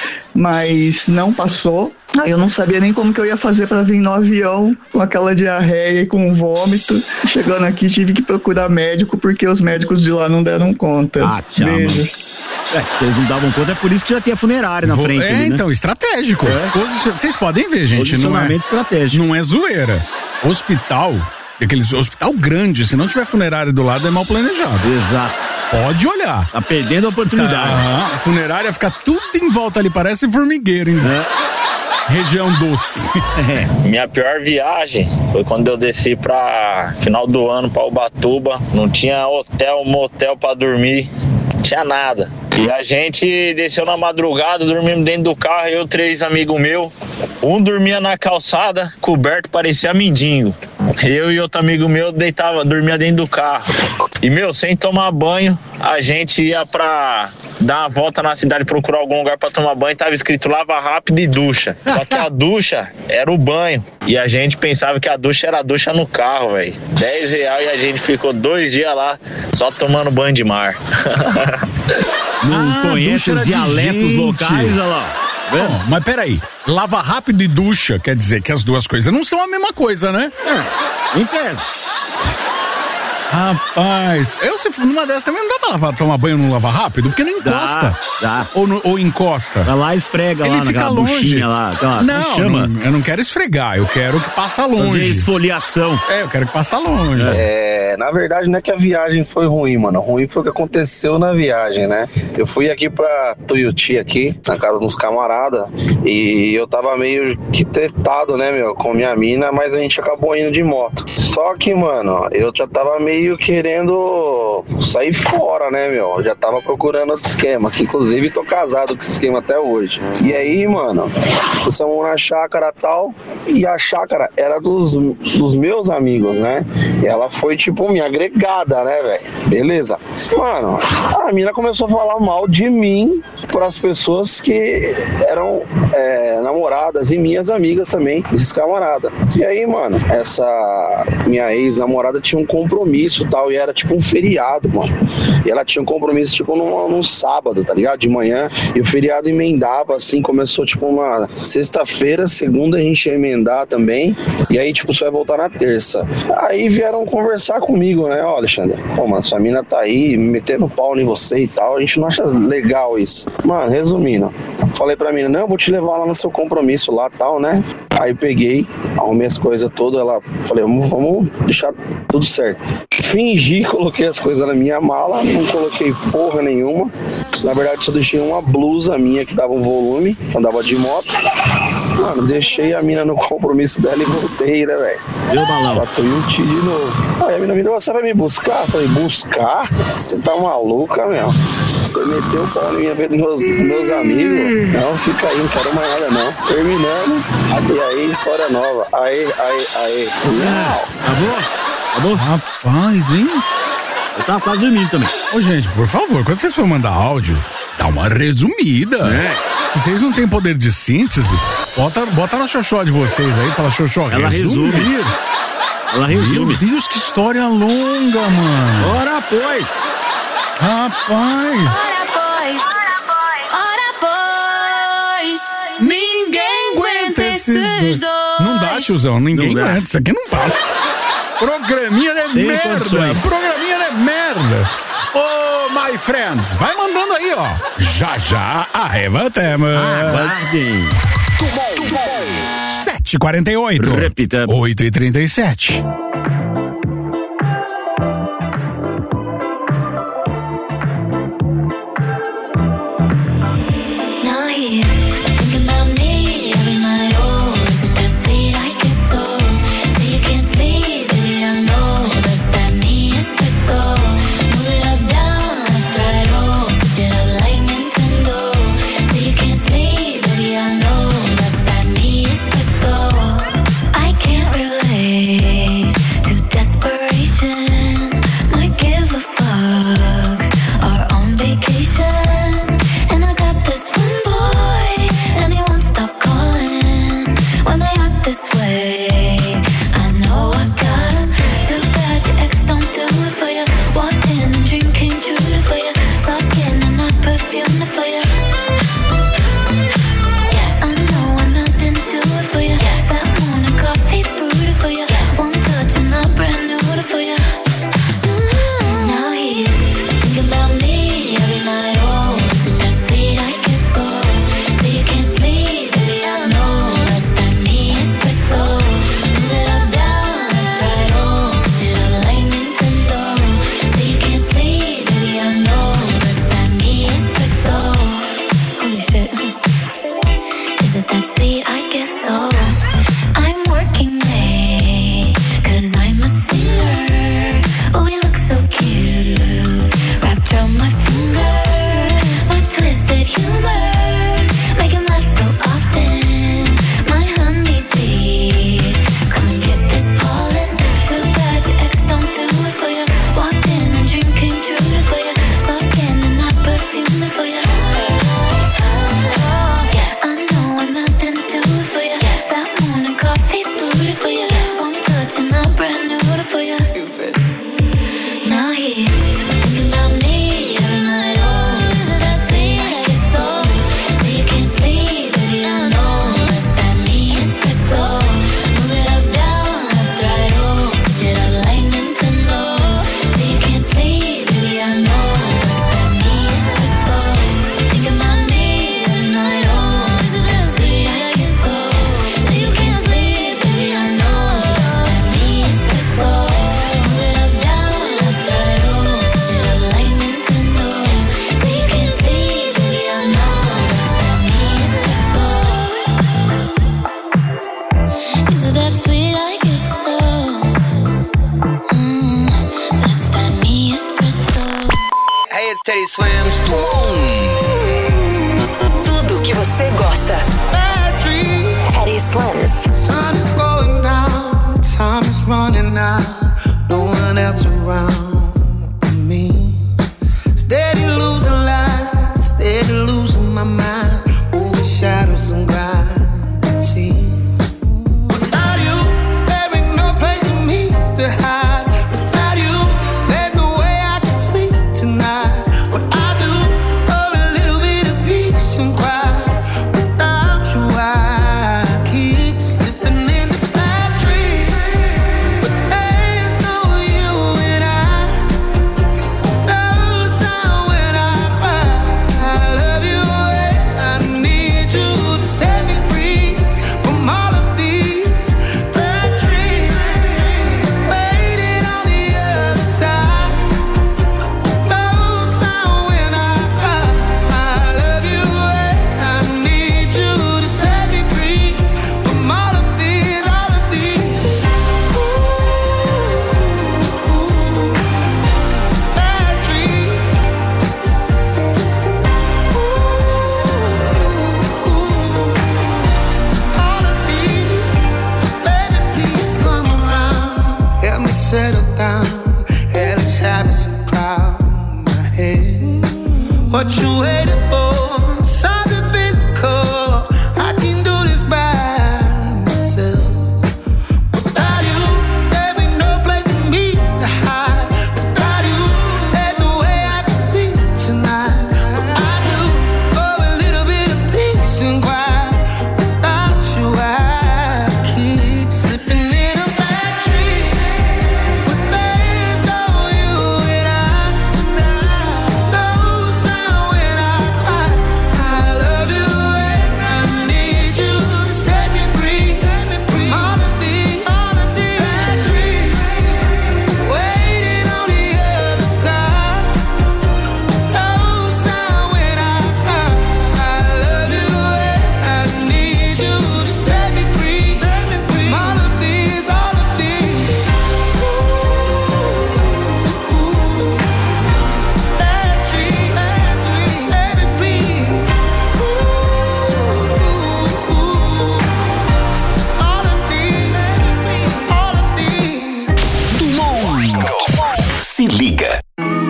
mas não passou. Aí eu não sabia nem como que eu ia fazer pra vir no avião com aquela diarreia e com vômito. Chegando aqui, tive que procurar médico porque os médicos de lá não deram conta. Ah, tchau. Beijo. É, vocês não davam conta, é por isso que já tinha funerário na Vou, frente. É, ali, né? então, estratégico. Vocês é. podem ver, gente. Posicionamento Não é, estratégico. Não é zoeira. Hospital... Aqueles hospital grande, se não tiver funerária do lado, é mal planejado. Exato. Pode olhar. Tá perdendo a oportunidade. Tá, a funerária fica tudo em volta ali, parece formigueiro, hein? É. Região doce. É. Minha pior viagem foi quando eu desci pra final do ano pra Ubatuba. Não tinha hotel, motel pra dormir. Não tinha nada. E a gente desceu na madrugada, dormimos dentro do carro, eu e três amigos meus. Um dormia na calçada, coberto, parecia mendigo. Eu e outro amigo meu deitava, dormia dentro do carro. E, meu, sem tomar banho, a gente ia pra dar uma volta na cidade, procurar algum lugar pra tomar banho. Tava escrito lava rápido e ducha. Só que a ducha era o banho. E a gente pensava que a ducha era a ducha no carro, velho. dez reais e a gente ficou dois dias lá só tomando banho de mar. Não ah, conhece os dialetos locais, olha lá. Bom, mas peraí, lava rápido e ducha, quer dizer que as duas coisas não são a mesma coisa, né? É, em tese. Rapaz, eu se for numa dessas também não dá pra lavar, tomar banho no lava rápido, porque não encosta. Dá, dá. Ou, no, ou encosta. Vai lá e esfrega. Ele lá fica naquela longe. buchinha lá. Aquela, não, chama? não, eu não quero esfregar, eu quero que passa longe. Fazer esfoliação. É, eu quero que passa longe. É, na verdade não é que a viagem foi ruim, mano. Ruim foi o que aconteceu na viagem, né? Eu fui aqui pra Tuiuti, aqui, na casa dos camaradas, e eu tava meio que tretado, né, meu, com minha mina, mas a gente acabou indo de moto. Só que, mano, eu já tava meio querendo sair fora, né, meu? Eu já tava procurando outro esquema, que inclusive tô casado com esse esquema até hoje. E aí, mano, fomos na chácara e tal, e a chácara era dos, dos meus amigos, né? E ela foi, tipo, tipo minha agregada, né, velho? Beleza. Mano, a mina começou a falar mal de mim pras pessoas que eram é, namoradas e minhas amigas também, esses camaradas. E aí, mano, essa minha ex-namorada tinha um compromisso e tal, e era tipo um feriado, mano. E ela tinha um compromisso tipo num, num sábado, tá ligado? De manhã. E o feriado emendava, assim, começou tipo uma sexta-feira, segunda a gente ia emendar também. E aí, tipo, só ia voltar na terça. Aí vieram conversar comigo, né? Ó, Alexandre, pô, mano, sua mina tá aí metendo pau em você e tal, a gente não acha legal isso. Mano, resumindo, falei pra mina, não, eu vou te levar lá no seu compromisso lá e tal, né? Aí peguei, arrumei as coisas todas, ela, falei, vamos, vamos deixar tudo certo. Fingi, coloquei as coisas na minha mala, não coloquei porra nenhuma. Na verdade, só deixei uma blusa minha que dava um volume, andava de moto. Mano, deixei a mina no compromisso dela e voltei, né, velho? Deu balão. Pra Tuiuti de novo. Aí a mina me deu, você vai me buscar? Eu falei, buscar? Você tá maluca, meu? Você meteu o pau na minha vida dos meus, meus amigos? Não, fica aí, não quero mais nada, não. Terminando, e aí, história nova. Aí, aí, aí. Acabou? Acabou? Rapaz, hein? Eu tava quase dormindo também. Ô, gente, por favor, quando vocês forem mandar áudio, dá uma resumida. É. Se vocês não têm poder de síntese, bota, bota na xoxó de vocês aí, fala xoxó, Ela resumir. resume. Ela resume. Meu Deus, que história longa, mano. Ora, pois. Rapaz. Ora, pois. Ora, pois. Ninguém aguenta esses dois. Não dá, tiozão, ninguém Não dá. aguenta, isso aqui não passa. Programinha é Sem merda. condições. Programinha é merda. Ô, my friends, vai mandando aí, ó. Já, já, arrebatamos. Aguardem. sete e quarenta e oito. Repita. oito e trinta e sete. Now he's thinking about me every night. Oh, is it that sweet? I guess so. Say you can't sleep, baby. I know that's that me espresso. Move it up, down, left, right. Oh, switch it up like Nintendo. Say you can't sleep, baby. I know that's that me espresso. I can't relate to desperation. Might give a fuck. Are on vacation. And I got this one boy, and he won't stop calling when they act this way. I know I got him. Too bad your ex don't do it for you. Walked in and dream came true for you. Soft skin and I perfumed it for you. Yes, I know I'm not into it for you. Yes, that morning coffee brewed it for you. One touch and I brand new it for you. Mm, now he's thinking about me every night. Oh, is it that sweet? I guess so. Say you can't sleep, baby. I know that's that me espresso. Move it up, down, left, right. Oh, switch it up like Nintendo. Say you can't sleep, baby. I know that's that me espresso. Holy shit. Is it that sweet? I guess so. I'm working late, cause I'm a singer. Oh, we look so cute. Wrapped around my finger. My twisted humor. Make him laugh so often. My honeybee. Come and get this pollen. Too bad your ex don't do it for you. Walked in and dream came true for you. Soft skin and I perfumed it for you. Yes, I know I'm not into it for you. That morning coffee brewed it for you. One touch and I brand new it for you. Now he's thinking about me every night. Oh, is it that sweet? I guess so. Say you can't sleep, baby. I know that's that me espresso. Move it up, down, left, right. Oh, switch it up like Nintendo. Say you can't sleep, baby. I know that's that me espresso. Thinking about me every night. Oh, is it that sweet? I guess so. Say you can't sleep, baby. I know that's that me espresso. Move it up, down, left, right. Oh, switch it up like Nintendo. Say you can't sleep, baby. I know that's that me espresso. Is it that sweet? I guess so. Mm, that's that me espresso. Hey, it's Teddy Swims. Tudo que você gosta. Teddy Swims. Sun is going down, time is running out. No one else else around me. Steady losing light, steady losing my mind over shadows and gravity. Without you, there ain't no place for me to hide. Without you, there's no way I can sleep tonight. What I do for a little bit of peace and quiet. Without you, I keep slipping into bad dreams. But there's no you and I. No sound when I cry. I love you and I need you to set me free from all of these bad dreams. Waiting on the other side. No sound when I cry. I love you and I need you to set me free from all of these, all of these bad dreams. All of these, baby, please come around. Help me settle down. Hellish habits and cloud my head. What you waiting for? Something physical. I can do this by myself. Without you, there ain't no place for me to hide. Without you, there's no way I can sleep tonight. What I do for a little bit of peace and quiet. Without you, I keep slipping into bad dreams. But there's no you and I. No sound when I cry. I love you and I need you to set me free from all of these, all of these bad dreams. Waiting on the other side. No sound when I cry. I love you and I need you to set me free from all of these, all of these bad dreams, bad dreams. Baby, please. All of these, all of these. Dumont. Se liga.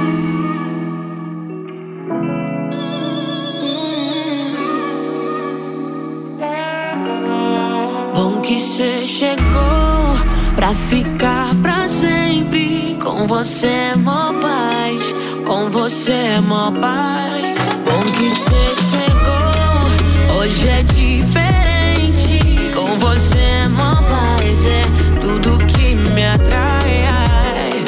Bom que cê chegou pra ficar pra sempre. Com você é mó paz, com você é mó paz. Bom que cê chegou, hoje é diferente. Com você é mó paz, é tudo que me atrai. Ai.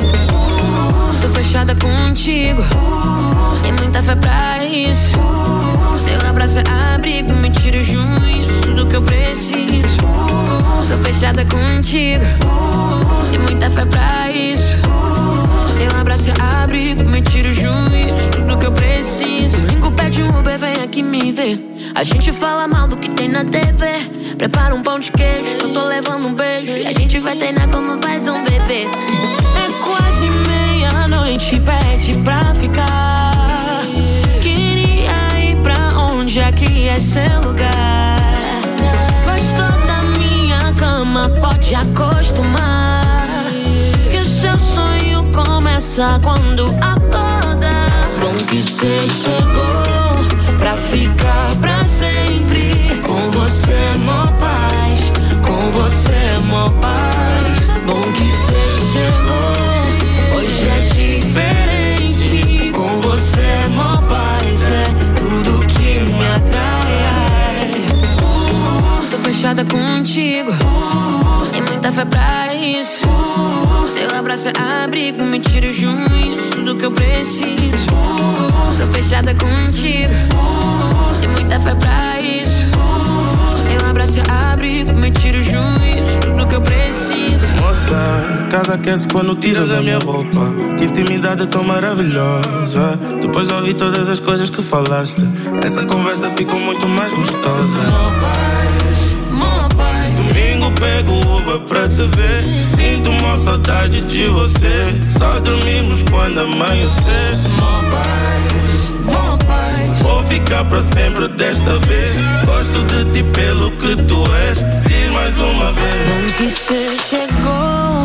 Tô fechada contigo, tem muita fé pra isso. Teu abraço é abrigo, me tira o juízo, tudo que eu preciso. Tô fechada contigo, tem muita fé pra isso. Teu abraço é abrigo, me tira o juízo, tudo que eu preciso. Domingo pede um Uber, vem aqui me ver. A gente fala mal do que tem na T V. Prepara um pão de queijo, que eu tô levando um beijo. E a gente vai treinar como faz um bebê. É quase meia-noite, pede pra ficar. Queria ir pra onde aqui é seu lugar. Gostou da minha cama, pode acostumar. Que o seu sonho começa quando acorda. Bom que cê chegou pra ficar pra sempre. Com você é mó paz, com você é mó paz. Bom que cê chegou, hoje é diferente. Com você é mó paz, é tudo que me atrai. Uh, tô fechada contigo, tem muita fé pra isso. Teu abraço é abrigo, me tira o juízo, tudo que eu preciso. Tô fechada contigo, tem muita fé pra isso. Teu abraço é abrigo, me tira o juízo, tudo que eu preciso. Moça, casa aquece quando tiras a minha roupa. Que intimidade tão maravilhosa. Depois de ouvir todas as coisas que falaste, essa conversa ficou muito mais gostosa. Mó paz, mó paz. Domingo pego o Uber pra te ver. Sinto uma saudade de você. Só dormimos quando amanhecer. Mó paz, mó paz. Vou ficar pra sempre desta vez. Gosto de ti pelo que tu és. Diz mais uma vez. Bom que cê chegou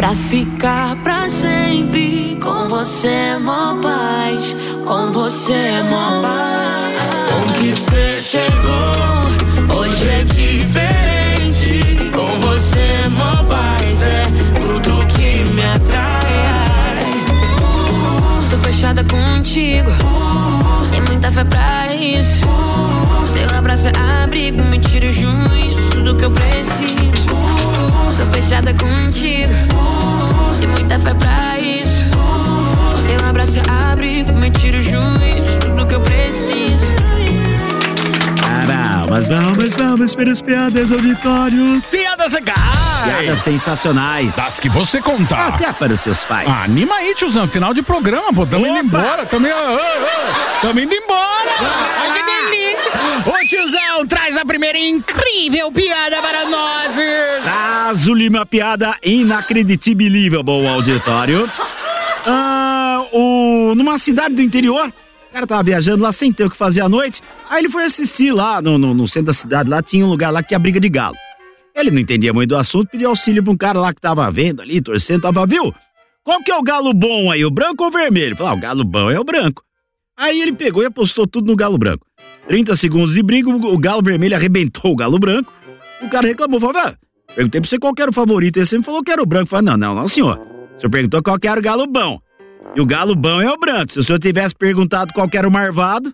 pra ficar pra sempre. Com você é mó paz, com você é mó paz. Bom que cê chegou, hoje é diferente. Com você é mó paz, é tudo que me atrai. uh, Tô fechada contigo, uh, tem muita fé pra isso. uh, Teu abraço é abrigo, me tira o juízo, tudo que eu preciso. uh, Tô fechada contigo, uh, tem muita fé pra isso. uh, Teu abraço é abrigo, me tira o juízo, tudo que eu preciso. Palmas, palmas, palmas para as piadas, auditório. Piadas legais. Piadas sensacionais. Das que você contar. Até para os seus pais. Ah, anima aí, tiozão, final de programa, pô. Tamo Opa. indo embora. Tamo, oh, oh, tamo indo embora. Ah, que delícia. Ô, tiozão, traz a primeira incrível piada para nós. Traz-lhe uma piada inacreditível, bom auditório. Ah, o, numa cidade do interior, o cara tava viajando lá sem ter o que fazer à noite. Aí ele foi assistir lá no, no, no centro da cidade. Lá tinha um lugar lá que tinha briga de galo. Ele não entendia muito do assunto, pediu auxílio pra um cara lá que tava vendo ali, torcendo, tava, viu? Qual que é o galo bom aí, o branco ou o vermelho? Falou, ah, o galo bom é o branco. Aí ele pegou e apostou tudo no galo branco. trinta segundos de briga, o galo vermelho arrebentou o galo branco. O cara reclamou, falou, velho, perguntei pra você qual que era o favorito. Ele sempre falou que era o branco. Falei, não, não, não, senhor. O senhor perguntou qual que era o galo bom. E o galo bom é o branco. Se o senhor tivesse perguntado qual que era o marvado...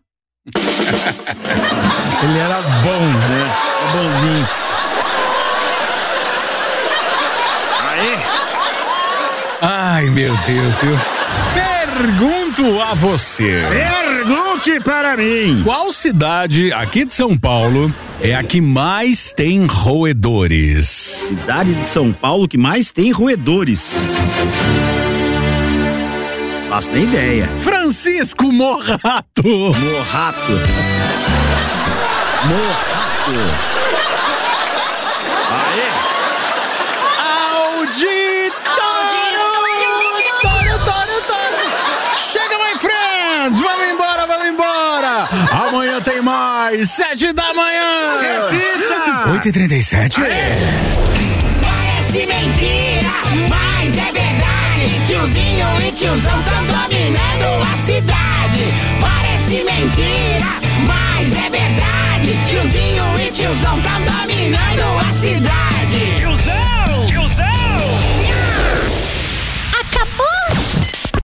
Ele era bom, né? É bonzinho. Aí. Ai, meu Deus, viu? Pergunto a você. Pergunte para mim. Qual cidade aqui de São Paulo é a que mais tem roedores? Cidade de São Paulo que mais tem roedores. Faço nem ideia. Francisco Morrato. Morrato. Morrato. Aê. Auditório. Auditório, auditório. Chega, my friends. Vamos embora, vamos embora. Amanhã tem mais. Sete da manhã. Repita. Oito e trinta e sete. Parece mentira, mas é verdade. Tiozinho e tiozão tão dominando a cidade. Parece mentira.